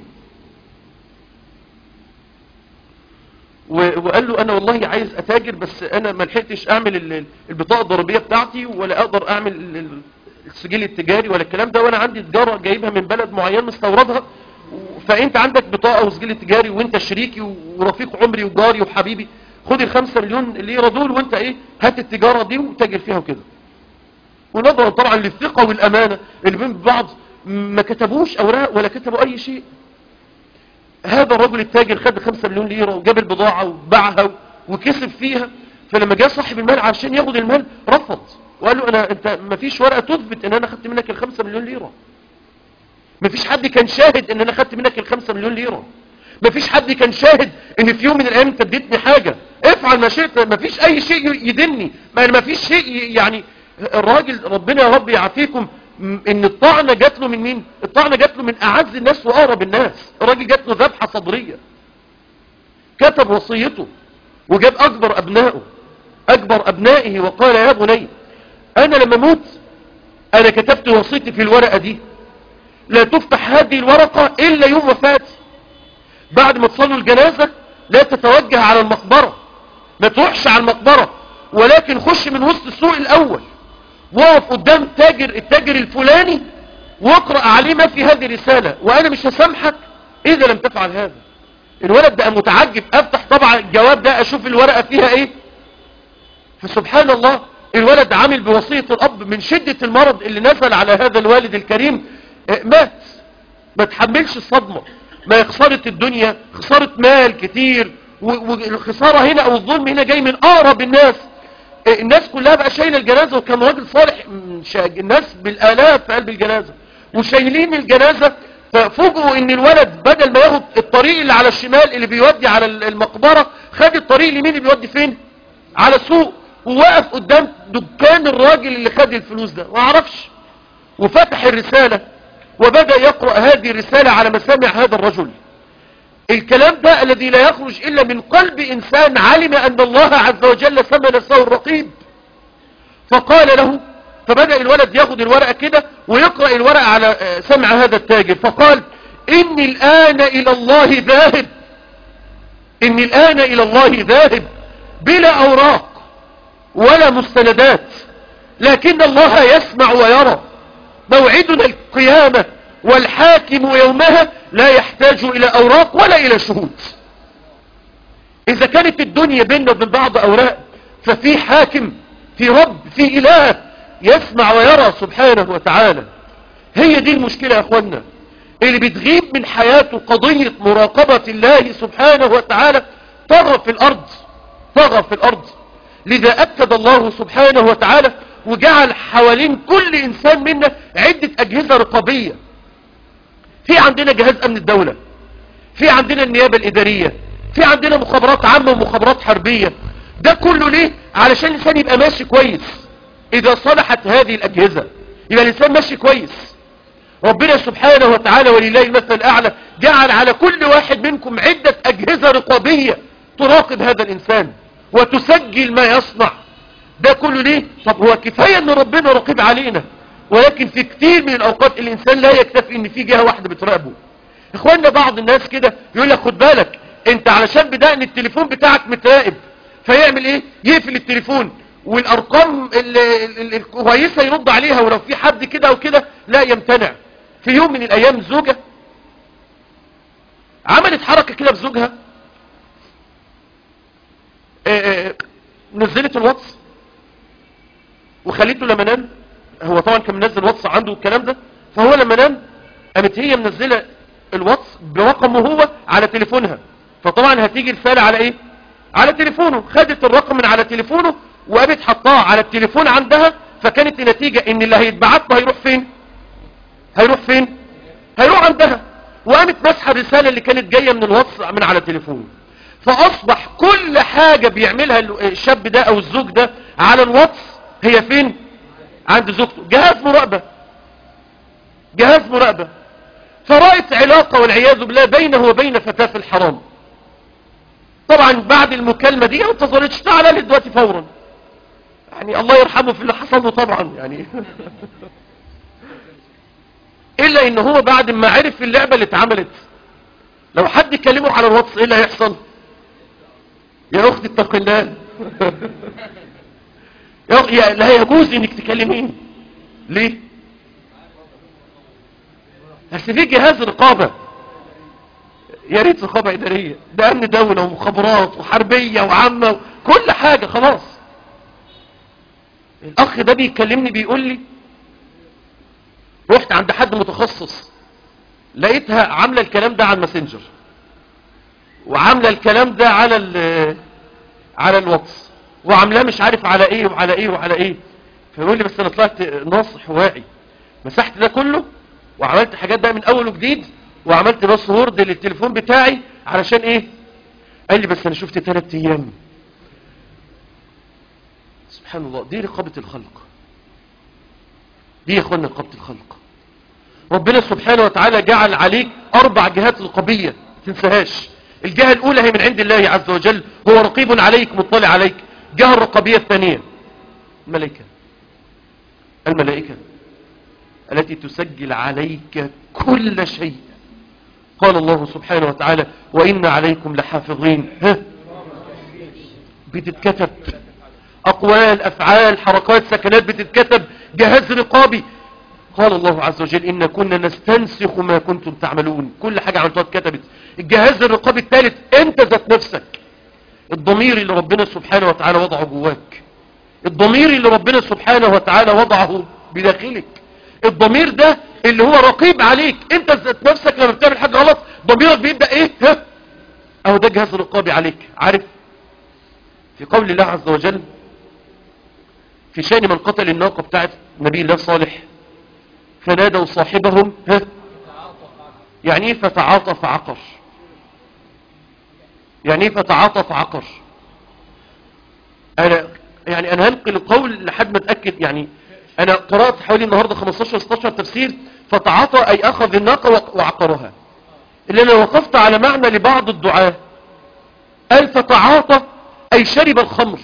وقال له أنا والله عايز أتاجر بس أنا ما لحقتش أعمل البطاقة الضريبية بتاعتي ولا أقدر أعمل السجل التجاري ولا الكلام ده، وانا عندي تجارة جايبها من بلد معين مستوردها، فانت عندك بطاقة وسجل تجاري وانت شريكي ورفيق عمري وجاري وحبيبي، خد الخمسة مليون ليرة دول وانت ايه هات التجارة دي وتاجر فيها وكده. ونظرا طبعا للثقة والامانة اللي بين بعض ما كتبوش اوراق ولا كتبوا اي شيء. هذا الرجل التاجر خد خمسة مليون ليرة وجاب البضاعة وباعها وكسب فيها، فلما جاء صاحب المال عشان ياخد المال رفض وقال له انا انت ما فيش ورقة تثبت ان انا خدت منك الخمسة مليون ليرة، ما فيش حد كان شاهد ان انا خدت منك الخمسة مليون ليرة، ما فيش حد كان شاهد ان في يوم من الايام انت اديتني حاجة، افعل ما شئت، ما فيش اي شيء يدني، ما فيش شيء. يعني الراجل ربنا يا رب يعافيكم ان الطعنة جات له من مين؟ الطعنة جات له من اعز الناس واقرب الناس. الراجل جات له ذبحة صدرية، كتب وصيته وجاب اكبر ابنائه اكبر ابنائه وقال يا بني انا لما موت انا كتبت وصيتي في الورقة دي، لا تفتح هذه الورقة الا يوم وفاتي، بعد ما تصلوا الجنازة لا تتوجه على المقبرة، ما تروحش على المقبرة، ولكن خش من وسط السوق الاول وقف قدام تاجر التاجر الفلاني واقرأ عليه ما في هذه الرسالة، وانا مش هسامحك اذا لم تفعل هذا. الولد بقى متعجب، افتح طبعا الجواب ده اشوف الورقة فيها ايه، فسبحان الله الولد عامل بوصية الاب من شدة المرض اللي نزل على هذا الوالد الكريم مات، ما تحملش الصدمة، ما يخسرة الدنيا، خسارة مال كتير، والخسارة هنا او الظلم هنا جاي من اقرب الناس. الناس كلها بقى شايلة الجنازة، وكان راجل صالح، الناس بالالاف في قلب الجنازة وشايلين الجنازة، ففوجئوا ان الولد بدل ما ياخد الطريق اللي على الشمال اللي بيودي على المقبرة، خد الطريق اليمين اللي بيودي فين؟ على السوق، ووقف قدام دكان الراجل اللي خد الفلوس ده ما عرفش، وفتح الرسالة وبدأ يقرأ هذه الرسالة على مسامع هذا الرجل. الكلام ده الذي لا يخرج إلا من قلب إنسان علم أن الله عز وجل سمى نفسه الرقيب. فقال له، فبدأ الولد ياخد الورقة كده ويقرأ الورقة على سمع هذا التاجر، فقال إني الآن إلى الله ذاهب، إني الآن إلى الله ذاهب بلا أوراق ولا مستندات، لكن الله يسمع ويرى، موعدنا القيامة والحاكم يومها لا يحتاج إلى أوراق ولا إلى شهود. إذا كانت الدنيا بيننا وبين بعض أوراق، ففي حاكم، في رب، في إله يسمع ويرى سبحانه وتعالى. هي دي المشكلة يا أخوانا، اللي بتغيب من حياته قضية مراقبة الله سبحانه وتعالى طغى في الأرض، طغى في الأرض. لذا أكد الله سبحانه وتعالى وجعل حوالين كل إنسان منا عدة أجهزة رقابية. في عندنا جهاز أمن الدولة، في عندنا النيابة الإدارية، في عندنا مخابرات عامة ومخابرات حربية. ده كله ليه؟ علشان الإنسان يبقى ماشي كويس. إذا صلحت هذه الأجهزة يبقى الإنسان ماشي كويس. ربنا سبحانه وتعالى ولله المثل الأعلى جعل على كل واحد منكم عدة أجهزة رقابية تراقب هذا الإنسان وتسجل ما يصنع ده كله ليه؟ طب هو كفاية ان ربنا رقيب علينا، ولكن في كتير من الاوقات الانسان لا يكتفي ان في جهة واحدة بتراقبه. اخواننا بعض الناس كده يقول لك خد بالك انت علشان بدأن التليفون بتاعك متراقب، فيعمل ايه؟ يقفل التليفون والارقام ال- ال- ال- الكويسة يرد عليها، ولو في حد كده او كده لا يمتنع. في يوم من الايام زوجة عملت حركة كده بزوجها، آه، آه، نزلت الواتس وخليته لما نام. هو طبعا كان منزل واتس عنده الكلام ده، فهو لما نام قامت هي منزله الواتس برقمه هو على تليفونها، فطبعا هتيجي رساله على ايه؟ على تليفونه. خدت الرقم من على تليفونه وقامت حطاه على التليفون عندها، فكانت النتيجه ان اللي هيتبعت له هيروح فين؟ هيروح فين؟ هيروح عندها. وقامت مسحه الرساله اللي كانت جايه من الواتس من على تليفونه، فاصبح كل حاجه بيعملها الشاب ده او الزوج ده على الواتس هي فين؟ عند زوجته. جهاز مراقبة، جهاز مراقبة. فرأت علاقة والعياذ بالله بينه وبين فتاة في الحرام. طبعا بعد المكالمة دي ما انتظرتش، تعالى لي دلوقتي فورا. يعني الله يرحمه في اللي حصل له طبعا يعني الا ان هو بعد ما عرف اللعبة اللي اتعملت، لو حد يكلمه على الواتس ايه اللي هيحصل؟ يا اختي اتق الله يا لا يجوز انك تكلمين. ليه؟ بس في جهاز رقابة، يا ريت رقابة ادارية، ده امن دولة ومخابرات وحربية وعامة كل حاجة. خلاص الاخ ده بيكلمني بيقول لي رحت عند حد متخصص لقيتها عاملة الكلام ده على الماسنجر وعاملة الكلام ده على على الواتس وعاملاه مش عارف على ايه وعلى ايه وعلى ايه. فيقول لي بس انا طلعت ناصح واعي، مسحت ده كله وعملت حاجات بقى من اول وجديد وعملت باسورد للتليفون بتاعي علشان ايه. قال لي بس انا شفت ثلاث ايام. سبحان الله، دي رقابة الخلق، دي يا اخوانا رقابة الخلق. ربنا سبحانه وتعالى جعل عليك اربع جهات رقابية تنساهاش. الجهة الاولى هي من عند الله عز وجل، هو رقيب عليك مطلع عليك. الجهة الرقابية الثانية الملائكة، الملائكة التي تسجل عليك كل شيء. قال الله سبحانه وتعالى وإن عليكم لحافظين، ها بتتكتب أقوال أفعال حركات سكنات بتتكتب، جهاز رقابي. قال الله عز وجل إن كنا نستنسخ ما كنتم تعملون، كل حاجة عملتها اتكتبت. الجهاز الرقابي الثالث أنت ذات نفسك، الضمير اللي ربنا سبحانه وتعالى وضعه جواك، الضمير اللي ربنا سبحانه وتعالى وضعه بداخلك، الضمير ده اللي هو رقيب عليك. انت ذات نفسك لما بتعمل حاجة غلط ضميرك بيبدأ ايه؟ ها اهو ده جهاز رقابي عليك. عارف في قول الله عز وجل في شأن من قتل الناقة بتاعت نبي الله صالح فنادوا صاحبهم، ها يعني ايه فتعاطى فعقر؟ يعني ايه فتعاطى فعقر؟ انا يعني انا هنقل القول لحد ما اتاكد. يعني انا قرات حوالي النهارده خمستاشر ستاشر تفسير. فتعاطى اي اخذ الناقه وعقرها. اللي انا وقفت على معنى لبعض الدعاة قال فتعاطى اي شرب الخمر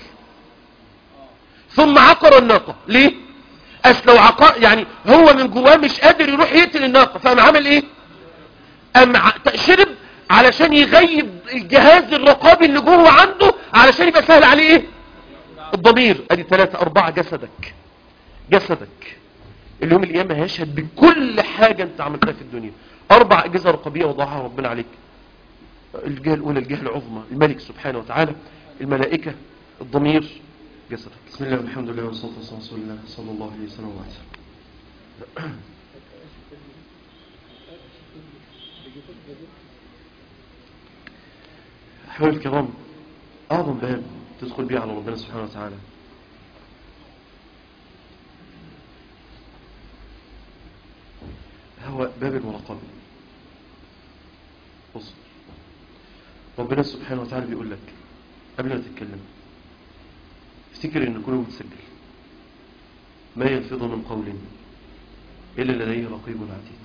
ثم عقر الناقه. ليه؟ اصل لو عقر يعني هو من جواه مش قادر يروح يقتل الناقه، فقام عمل ايه؟ قام شرب علشان يغيب الجهاز الرقابي اللي جوه عنده علشان يبقى سهل عليه ايه؟ الضمير. ادي ثلاثة اربعة. جسدك، جسدك اللي يوم القيامة هيشهد بكل حاجة انت عملتها في الدنيا. اربع اجهزة رقابية وضعها ربنا عليك. الجهة الاولى الجهة العظمى الملك سبحانه وتعالى، الملائكة، الضمير، جسدك. بسم الله والحمد لله والصلاة والسلام على رسول الله صلى الله عليه وسلم وبعد. أحبابي الكرام، أعظم باب تدخل بيه على ربنا سبحانه وتعالى هو باب المراقبة. بص، ربنا سبحانه وتعالى بيقول لك قبل ما تتكلم افتكر ان كله متسجل، ما يلفظ من قول إلا لديه رقيب عتيد.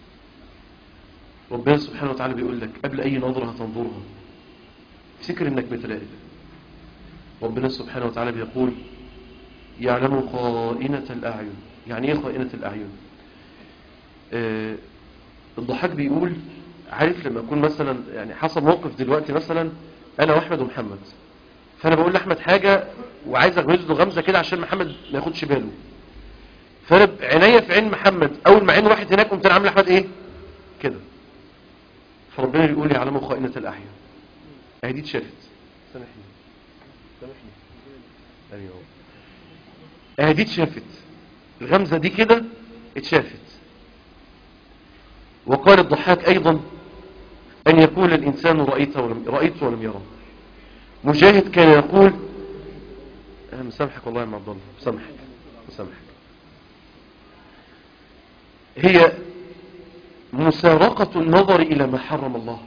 ربنا سبحانه وتعالى بيقول لك قبل أي نظرة هتنظرها افتكر انك متراقب. ربنا سبحانه وتعالى بيقول يعلم خائنة الأعين. يعني ايه خائنة الأعين؟ آه الضحاك بيقول، عارف لما اكون مثلا يعني حصل موقف دلوقتي مثلا انا واحمد ومحمد، فانا بقول لاحمد حاجة وعايز اغمز له غمزة كده عشان محمد ما ياخدش باله، فانا عينيا في عين محمد، اول ما عين واحد هناك قمت انا عامل احمد ايه كده، فربنا يقول يعلم خائنة الأعين. اهي دي اتشافت. سامحني سامحني ايوه اهي دي اتشافت، الغمزة دي كده اتشافت. وقال الضحاك ايضا ان يقول الانسان رأيت ولم, رأيت ولم يرى. مجاهد كان يقول، انا مسامحك والله يا عم عبد الله، مسامحك مسامحك. هي مسارقة النظر الى ما حرم الله.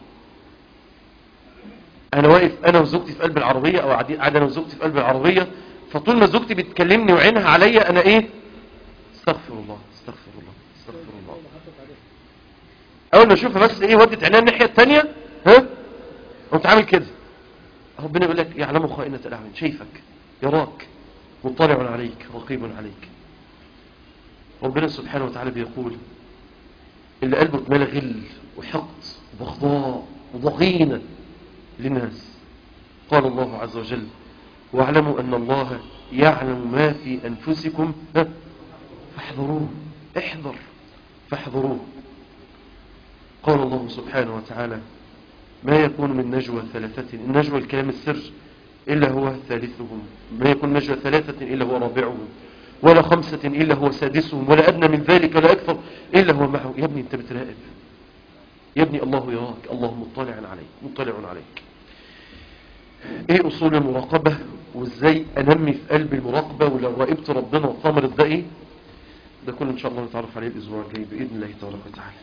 انا واقف انا وزوجتي في قلب العربية، او قاعد انا وزوجتي في قلب العربية، فطول ما زوجتي بتكلمني وعينها عليا انا ايه، استغفر الله استغفر الله استغفر الله. اول ما اشوفها بس ايه ودت عينيها الناحية التانية، ها قمت عامل كده. ربنا يقول لك يعلم خائنة الاعين، شايفك يراك مطلع عليك رقيب عليك. ربنا سبحانه وتعالى بيقول اللي قلبه اتملى غل وحقد وبغضاء وضغينة للناس، قال الله عز وجل واعلموا ان الله يعلم ما في انفسكم فاحذروه. احذر فاحذروه. قال الله سبحانه وتعالى ما يكون من نجوى ثلاثة، النجوى الكلام السر، إلا هو ثالثهم، ما يكون نجوى ثلاثة إلا هو رابعهم، ولا خمسة إلا هو سادسهم، ولا أدنى من ذلك ولا أكثر إلا هو معه. يا ابني أنت بتراقب، يا ابني الله يراك، الله مطلع عليك مطلع عليك. ايه اصول المراقبة وازاي انمي في قلبي المراقبة، ولو راقبت ربنا وثمرت ده ايه؟ ده كله ان شاء الله نتعرف عليه الاسبوع الجاي باذن الله تبارك وتعالى.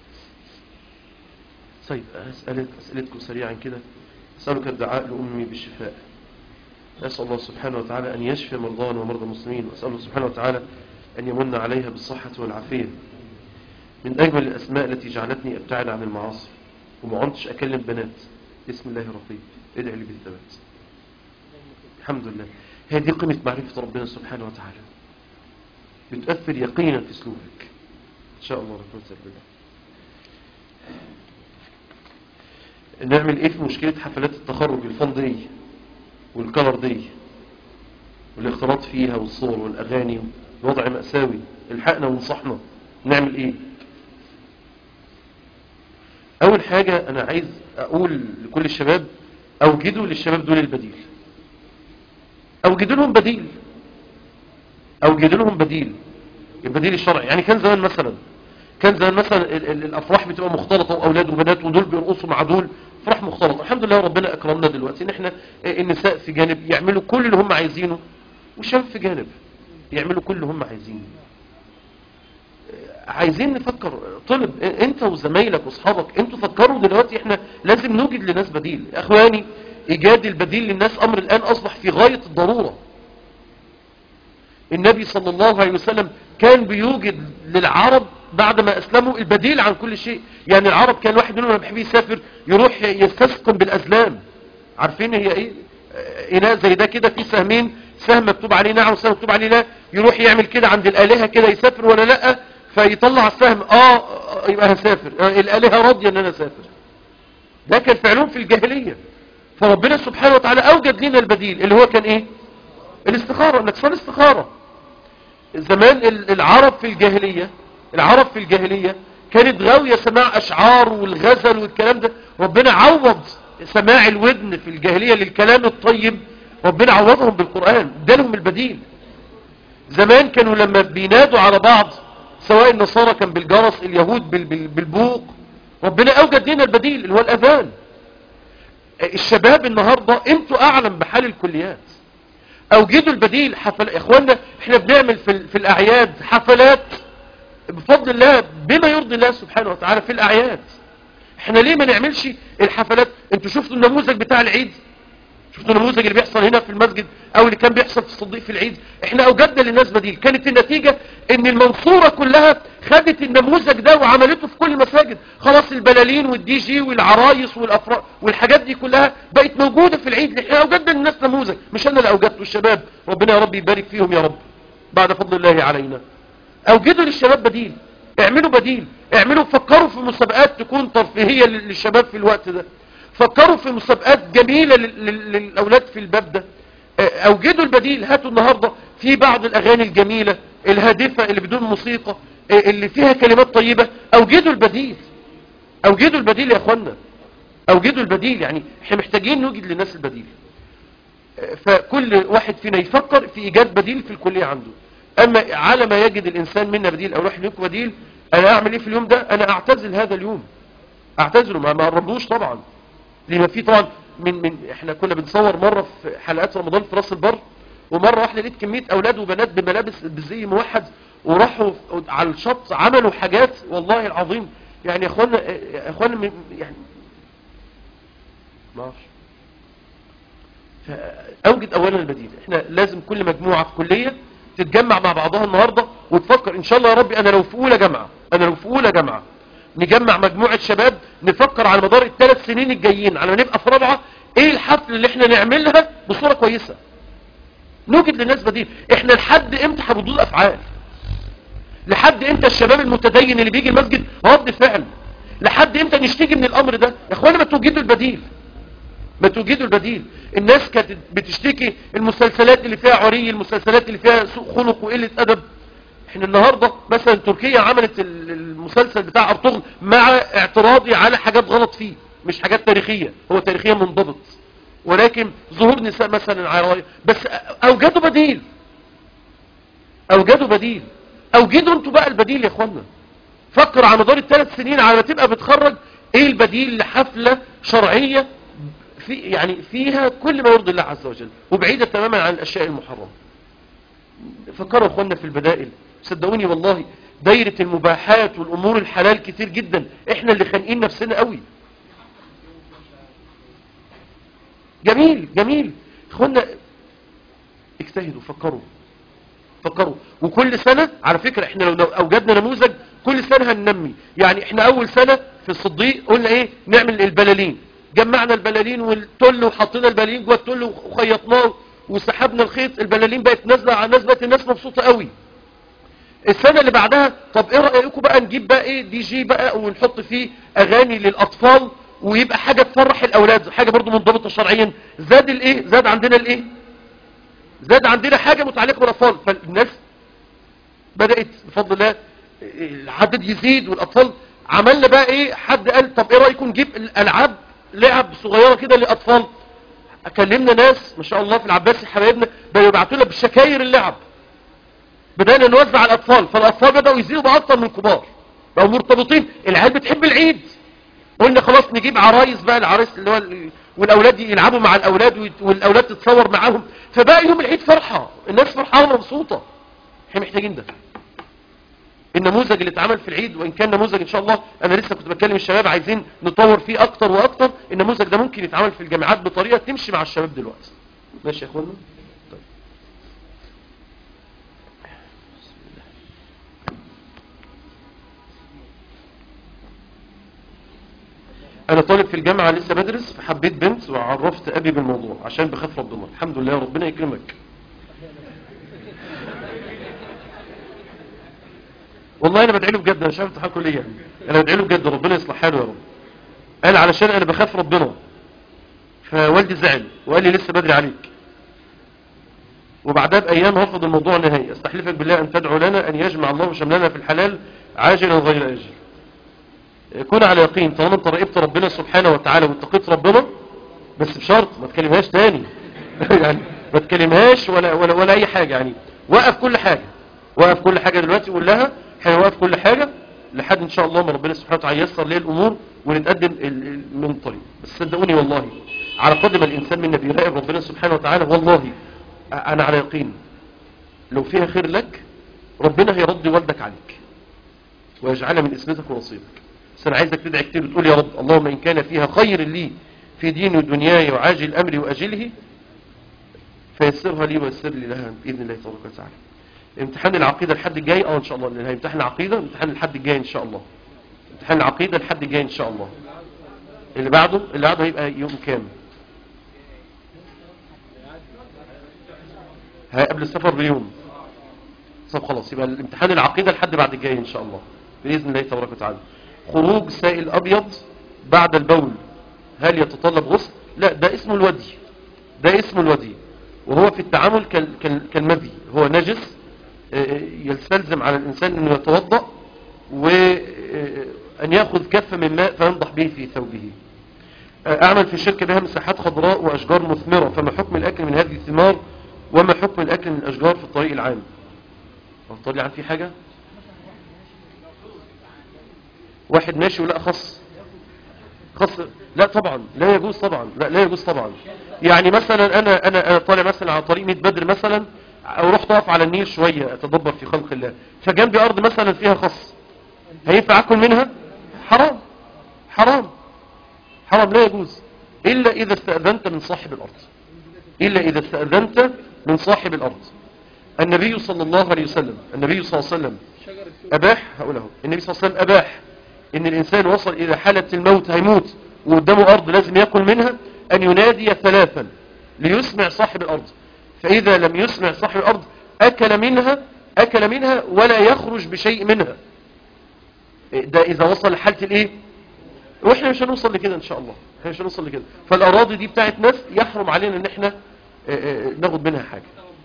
طيب اسالك اسئلتكم سريعا كده. اسالك الدعاء لامي بالشفاء. اسال الله سبحانه وتعالى ان يشفي مرضانا ومرضى المسلمين، واسال الله سبحانه وتعالى ان يمن عليها بالصحة والعافية. من اجمل الاسماء التي جعلتني ابتعد عن المعاصي وما عدتش اكلم بنات، بسم الله رقيب، ادعي لي بالثبات. الحمد لله. هي دي قيمة معرفة ربنا سبحانه وتعالى، بتأثر يقينا في سلوكك ان شاء الله. ربنا يسلمك. نعمل ايه في مشكلة حفلات التخرج، الفن دي والكلر دي والاختلاط فيها والصور والاغاني، وضع مأساوي، الحقنا ونصحنا. نعمل ايه؟ اول حاجة انا عايز اقول لكل الشباب، اوجدوا للشباب دول البديل، اوجدوا لهم بديل، اوجدوا لهم بديل، البديل الشرعي. يعني كان زمان مثلا كان زمان مثلا ال ال الافراح بتبقى مختلطه، واولاد وبنات ودول بيرقصوا مع دول، افراح مختلطه. الحمد لله ربنا اكرمنا دلوقتي ان احنا النساء في جانب يعملوا كل اللي هم عايزينه، والشباب في جانب يعملوا كل اللي هم عايزينه. عايزين نفكر. طلب انت وزمايلك واصحابك، انتوا فكروا دلوقتي احنا لازم نوجد للناس بديل. اخواني ايجاد البديل للناس امر الان اصبح في غاية الضرورة. النبي صلى الله عليه وسلم كان بيوجد للعرب بعد ما اسلموا البديل عن كل شيء. يعني العرب كان واحد منهم لما بيحب يسافر يروح يستسقم بالازلام. عارفين هي ايه؟ اناء زي ده كده فيه سهمين، سهم مكتوب عليه نعم وسهم مكتوب عليه لا، يروح يعمل كده عند الالهة كده يسافر ولا لا، فيطلع السهم اه يبقى هسافر، آه الالهة راضية ان انا اسافر. ده كان فعلهم في الجاهلية. فربنا سبحانه وتعالى اوجد لنا البديل اللي هو كان ايه؟ الاستخارة، انك تصلي استخارة. زمان العرب في الجاهلية العرب في الجاهلية كانت غاوية سماع اشعار والغزل والكلام ده. ربنا عوض سماع الودن في الجاهلية للكلام الطيب، ربنا عوضهم بالقرآن، ادالهم البديل. زمان كانوا لما بينادوا على بعض، سواء النصارى كان بالجرس، اليهود بالبوق، ربنا اوجد لنا البديل اللي هو الاذان. الشباب النهاردة انتوا اعلم بحال الكليات، اوجدوا البديل. حفل اخواننا احنا بنعمل في, في الاعياد حفلات بفضل الله بما يرضي الله سبحانه وتعالى في الاعياد. احنا ليه ما نعملش الحفلات؟ انتوا شفتوا النموذج بتاع العيد، شفتوا النموذج اللي بيحصل هنا في المسجد او اللي كان بيحصل في الصديق في العيد. احنا اوجدنا للناس بديل، كانت النتيجة ان المنصورة كلها خدت النموذج ده وعملته في كل المساجد. خلاص البلالين والدي جي والعرايس والافراح والحاجات دي كلها بقت موجودة في العيد. احنا اوجدنا للناس نموذج، مش انا اللي اوجدته، الشباب ربنا يا رب يبارك فيهم يا رب بعد فضل الله علينا. اوجدوا للشباب بديل، اعملوا بديل، اعملوا، فكروا في مسابقات تكون ترفيهية للشباب في الوقت ده، فكروا في مسابقات جميلة للأولاد في الباب ده. اوجدوا البديل. هاتوا النهاردة في بعض الأغاني الجميلة الهادفة اللي بدون موسيقى اللي فيها كلمات طيبة، اوجدوا البديل، اوجدوا البديل يا اخوانا، اوجدوا البديل. يعني احنا محتاجين نوجد للناس البديل. فكل واحد فينا يفكر في ايجاد بديل في الكلية عنده. اما على ما يجد الانسان منا بديل او راح لكم بديل، انا اعمل ايه في اليوم ده؟ انا اعتزل هذا اليوم، اعتزله، ما اقربوش طبعا. لما في طبعا من من احنا كنا بنصور مرة في حلقات رمضان في راس البر، ومرة واحدة لقيت كمية اولاد وبنات بملابس بزي موحد وراحوا على الشط عملوا حاجات والله العظيم. يعني يا اخوانا يا اخوانا يعني ما اعرفش. فاوجد اولا البديل. احنا لازم كل مجموعة في كلية تتجمع مع بعضها النهاردة وتفكر ان شاء الله يا ربي. انا لو في اولى جامعة انا لو في اولى جامعة نجمع مجموعة شباب نفكر على مدار الثلاث سنين الجايين على ما نبقى في رابعة ايه الحفل اللي احنا نعملها بصورة كويسة. نوجد للناس بديل. احنا لحد امتى هردود افعال؟ لحد امتى الشباب المتدين اللي بيجي المسجد رد فعل؟ لحد امتى نشتكي من الامر ده؟ يا اخوانا ما توجدوا البديل، ما توجدوا البديل. الناس كانت بتشتكي المسلسلات اللي فيها عري، المسلسلات اللي فيها سوء خلق وقلة ادب. احنا النهاردة مثلا تركيا عملت المسلسل بتاع ارطغرل مع اعتراضي على حاجات غلط فيه، مش حاجات تاريخية، هو تاريخيا منضبط، ولكن ظهور نساء مثلا عراية. بس اوجدوا بديل، اوجدوا بديل، اوجدوا انتوا بقى البديل يا اخوانا. فكر على مدار الثلاث سنين على ما تبقى بتخرج ايه البديل لحفلة شرعية في يعني فيها كل ما يرضي الله عز وجل وبعيدة تماما عن الاشياء المحرمة. فكروا يا اخوانا في البدائل. صدقوني والله دايرة المباحات والامور الحلال كتير جدا، احنا اللي خانقين نفسنا قوي. جميل جميل اخوانا، اجتهدوا، فكروا فكروا. وكل سنة على فكرة احنا لو اوجدنا نموذج كل سنة هننمي. يعني احنا اول سنة في الصديق قلنا ايه؟ نعمل البلالين، جمعنا البلالين والتل وحطينا البلالين جوه التل وخيطناه وسحبنا الخيط، البلالين بقت نازله على الناس، بقت الناس مبسوطه قوي. السنه اللي بعدها طب ايه رايكم بقى نجيب بقى ايه دي جي بقى ونحط فيه اغاني للاطفال ويبقى حاجه تفرح الاولاد، حاجه برضو منضبطه شرعيا. زاد الايه؟ زاد عندنا الايه؟ زاد عندنا حاجه متعلقه بالاطفال. فالناس بدات بفضل الله العدد يزيد والاطفال. عملنا بقى ايه؟ حد قال طب ايه رايكم نجيب الالعاب لعب صغيره كده للاطفال. اكلمنا ناس ما شاء الله في العباسي حبايبنا بقوا يبعتوا لنا بالشكاير اللعب، بدأنا نوزع على الاطفال، فالاطفال بدأوا يزيدوا اكتر من الكبار، بقوا مرتبطين. العيال بتحب العيد، قلنا خلاص نجيب عرايس بقى، العرايس اللي هو والاولاد يلعبوا مع الاولاد والاولاد تتصور معاهم، فبقى يوم العيد فرحه، الناس فرحانه ومبسوطه. احنا محتاجين ده. النموذج اللي اتعمل في العيد وان كان نموذج ان شاء الله انا لسه كنت بتكلم الشباب عايزين نطور فيه اكتر واكتر، النموذج ده ممكن يتعمل في الجامعات بطريقه تمشي مع الشباب دلوقتي. ماشي يا اخوانا؟ طيب. انا طالب في الجامعه لسه بدرس، فحبيت بنت وعرفت ابي بالموضوع عشان بخاف ربنا. الحمد لله، ربنا يكرمك. والله انا بدعي له بجد، انا مش عارف تضحكوا ليه يعني. انا بدعي له بجد ربنا يصلح حاله يا رب. قال علشان انا بخاف ربنا، فوالدي زعل وقال لي لسه بدري عليك. وبعدها بايام رفض الموضوع نهائي. استحلفك بالله ان تدعو لنا ان يجمع الله شملنا في الحلال عاجلا غير اجل. كن على يقين طالما انت راقبت ربنا سبحانه وتعالى واتقيت ربنا، بس بشرط ما تكلمهاش تاني يعني ما تكلمهاش ولا ولا ولا اي حاجه. يعني وقف كل حاجه، وقف كل حاجه دلوقتي، قول لها هنوقف كل حاجه لحد ان شاء الله ما ربنا سبحانه وتعالى ييسر ليه الامور ونتقدم من طريق. بس صدقوني والله على قدر ما الانسان منا بيراقب ربنا سبحانه وتعالى، والله انا على يقين لو فيها خير لك ربنا هيرضي والدك عليك ويجعلها من اسمتك ونصيبك. بس انا عايزك تدعي كتير وتقول يا رب اللهم ان كان فيها خير لي في ديني ودنياي وعاجل امري واجله فيسرها لي ويسر لي لها بإذن الله تبارك وتعالى. امتحان العقيدة الحد الجاي اه ان شاء الله، اللي هيمتحن العقيدة امتحان الحد الجاي ان شاء الله. امتحان العقيدة الحد الجاي ان شاء الله. اللي بعده اللي بعده هيبقى يوم كام؟ هي قبل السفر بيوم. طب خلاص يبقى الامتحان العقيدة الحد بعد الجاي ان شاء الله بإذن الله تبارك وتعالى. خروج سائل ابيض بعد البول هل يتطلب غسل؟ لا، ده اسمه الودي، ده اسمه الودي، وهو في التعامل كالمذي، هو نجس يستلزم على الإنسان أنه يتوضأ وأن يأخذ كفة من ماء فينضح به في ثوبه. أعمل في شركة بها مساحات خضراء وأشجار مثمرة، فما حكم الأكل من هذه الثمار وما حكم الأكل من الأشجار في الطريق العام؟ الطريق العام فيه حاجة؟ واحد ماشي ولا خص خص لا طبعا لا يجوز، طبعا لا لا يجوز طبعا. يعني مثلا أنا أنا أنا طالع مثلا على طريق ميت بدر مثلا، او رحت اقف على النيل شوية اتدبر في خلق الله، فجنبي ارض مثلا فيها خص، هينفع اكل منها؟ حرام حرام حرام، لا يجوز الا اذا استأذنت من صاحب الارض، الا اذا استأذنت من صاحب الارض. النبي صلى الله عليه وسلم النبي صلى الله عليه وسلم اباح، هقوله، النبي صلى الله عليه وسلم اباح ان الانسان وصل الى حالة الموت، هيموت وقدامه ارض لازم ياكل منها، ان ينادي ثلاثا ليسمع صاحب الارض، فإذا لم يسمع صاحب الأرض أكل منها أكل منها ولا يخرج بشيء منها. ده إذا وصل لحالة الإيه؟ وإحنا مش هنوصل لكده إن شاء الله، إحنا مش هنوصل لكده. فالأراضي دي بتاعت ناس يحرم علينا إن إحنا ناخد منها حاجة.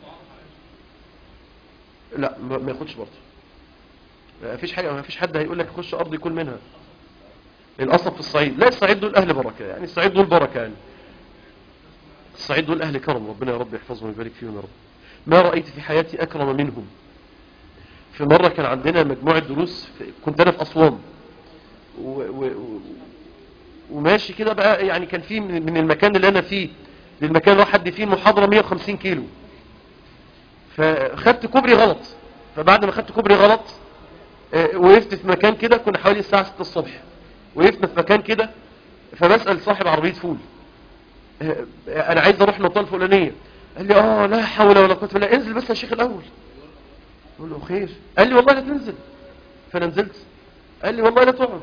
لا ما ياخدش برضه، ما فيش حاجة، ما فيش حد هيقول لك خش أرض يكل منها. الأصل في الصعيد، لا الصعيد دول أهل بركة، يعني الصعيد دول بركة، يعني الصعيد دول أهل كرم، ربنا يا رب يحفظهم ويبارك فيهم يا رب. ما رأيت في حياتي أكرم منهم. في مرة كان عندنا مجموعة دروس، كنت أنا في أسوان و... و... و... وماشي كده بقى، يعني كان في من المكان اللي أنا فيه للمكان راح حد فيه محاضرة مية وخمسين كيلو، فخدت كوبري غلط، فبعد ما خدت كوبري غلط وقفت في مكان كده، كنا حوالي الساعة ستة الصبح، وقفنا في مكان كده، فبسأل صاحب عربية فول أنا عايز أروح المنطقة الفلانية، قال لي آه لا حول ولا قوة إلا بالله، انزل بس يا شيخ الأول. قال له خير؟ قال لي والله لا تنزل. فانا نزلت، قال لي والله لا تقعد.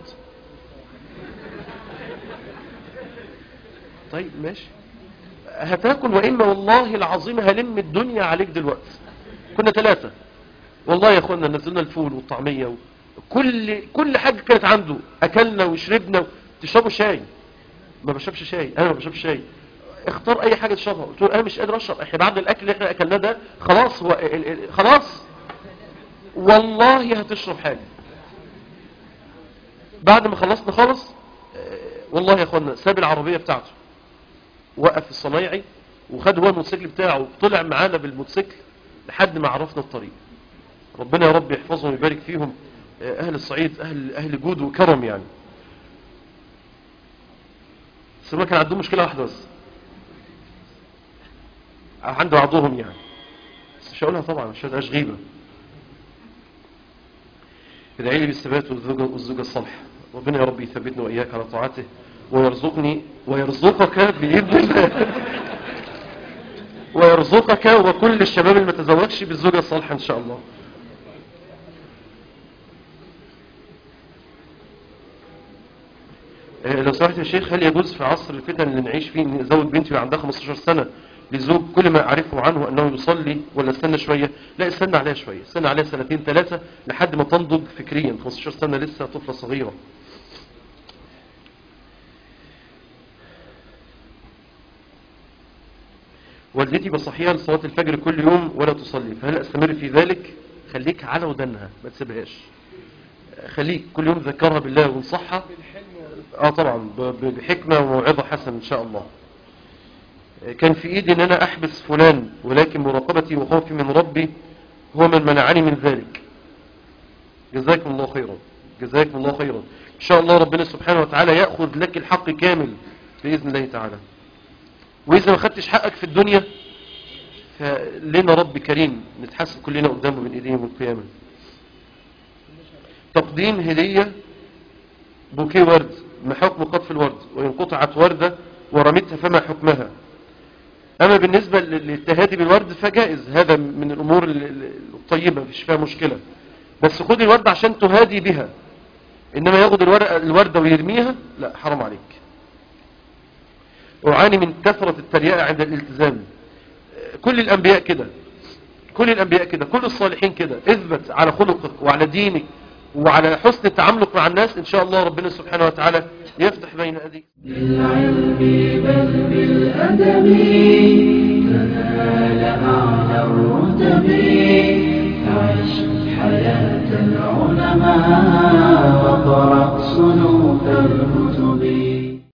طيب ماشي، هتاكل واما والله العظيم هلم الدنيا عليك دلوقتي. كنا ثلاثة والله يا اخوانا، نزلنا الفول والطعمية وكل كل حاجة كانت عنده، اكلنا وشربنا. تشربوا شاي؟ ما بشربش شاي، انا ما بشربش شاي. اختار اي حاجة تشربها. قلت له انا مش قادر اشرب، احنا بعد الاكل اللي احنا اكلناه ده خلاص، هو خلاص والله هتشرب حاجة. بعد ما خلصنا خالص والله يا اخوانا ساب العربية بتاعته، وقف الصنايعي وخد هو الموتوسيكل بتاعه وطلع معانا بالموتوسيكل لحد ما عرفنا الطريق. ربنا يا رب يحفظهم ويبارك فيهم، اهل الصعيد اهل اهل جود وكرم يعني. بس ما كان عندهم مشكلة واحدة بس، عنده بعضهم يعني، بس مش هقولها طبعا مش هتبقاش غيبة. ادعي لي بالثبات والزوجة والزوجة الصالحة، ربنا يا رب يثبتنا وإياك على طاعته ويرزقني ويرزقك بإذن الله ويرزقك وكل الشباب اللي ما تزوجش بالزوجة الصالحة إن شاء الله. لو سمحت يا شيخ، هل يجوز في عصر الفتن اللي نعيش فيه ان ازوج بنتي وعندها خمستاشر سنة لزوج كل ما اعرفه عنه انه يصلي، ولا استنى شوية؟ لا استنى عليها شوية، استنى عليها سنتين ثلاثة لحد ما تنضج فكريا، خمستاشر سنة لسه طفلة صغيرة. والدتي بصحيها لصلاة الفجر كل يوم ولا تصلي، فهل استمر في ذلك؟ خليك على ودنها ما تسيبهاش، خليك كل يوم ذكرها بالله وانصحها. اه طبعا بحكمة وموعظة حسنة ان شاء الله. كان في ايدي ان انا احبس فلان، ولكن مراقبتي وخوفي من ربي هو من منعني من ذلك. جزاكم الله خيرا، جزاكم الله خيرا. ان شاء الله ربنا سبحانه وتعالى يأخذ لك الحق كامل بإذن الله تعالى. واذا ما خدتش حقك في الدنيا فلنا رب كريم نتحاسب كلنا قدامه من ايديه يوم القيامة. تقديم هدية بوكيه ورد، ما حكم قطف الورد؟ وإن قطعت وردة ورمتها فما حكمها؟ أما بالنسبة للتهادي بالورد فجائز، هذا من الأمور الطيبة مفيش فيها مشكلة، بس خد الورد عشان تهادي بها، إنما ياخد الوردة ويرميها لا، حرام عليك. أعاني من كثرة التريقة عند الالتزام. كل الأنبياء كده، كل الأنبياء كده، كل الصالحين كده. اثبت على خلقك وعلى دينك وعلى حسن تعاملك مع الناس، إن شاء الله ربنا سبحانه وتعالى يفتح بين أيديك. بالعلم بل بالأدب تنال أعلى الرتب، فعش حياة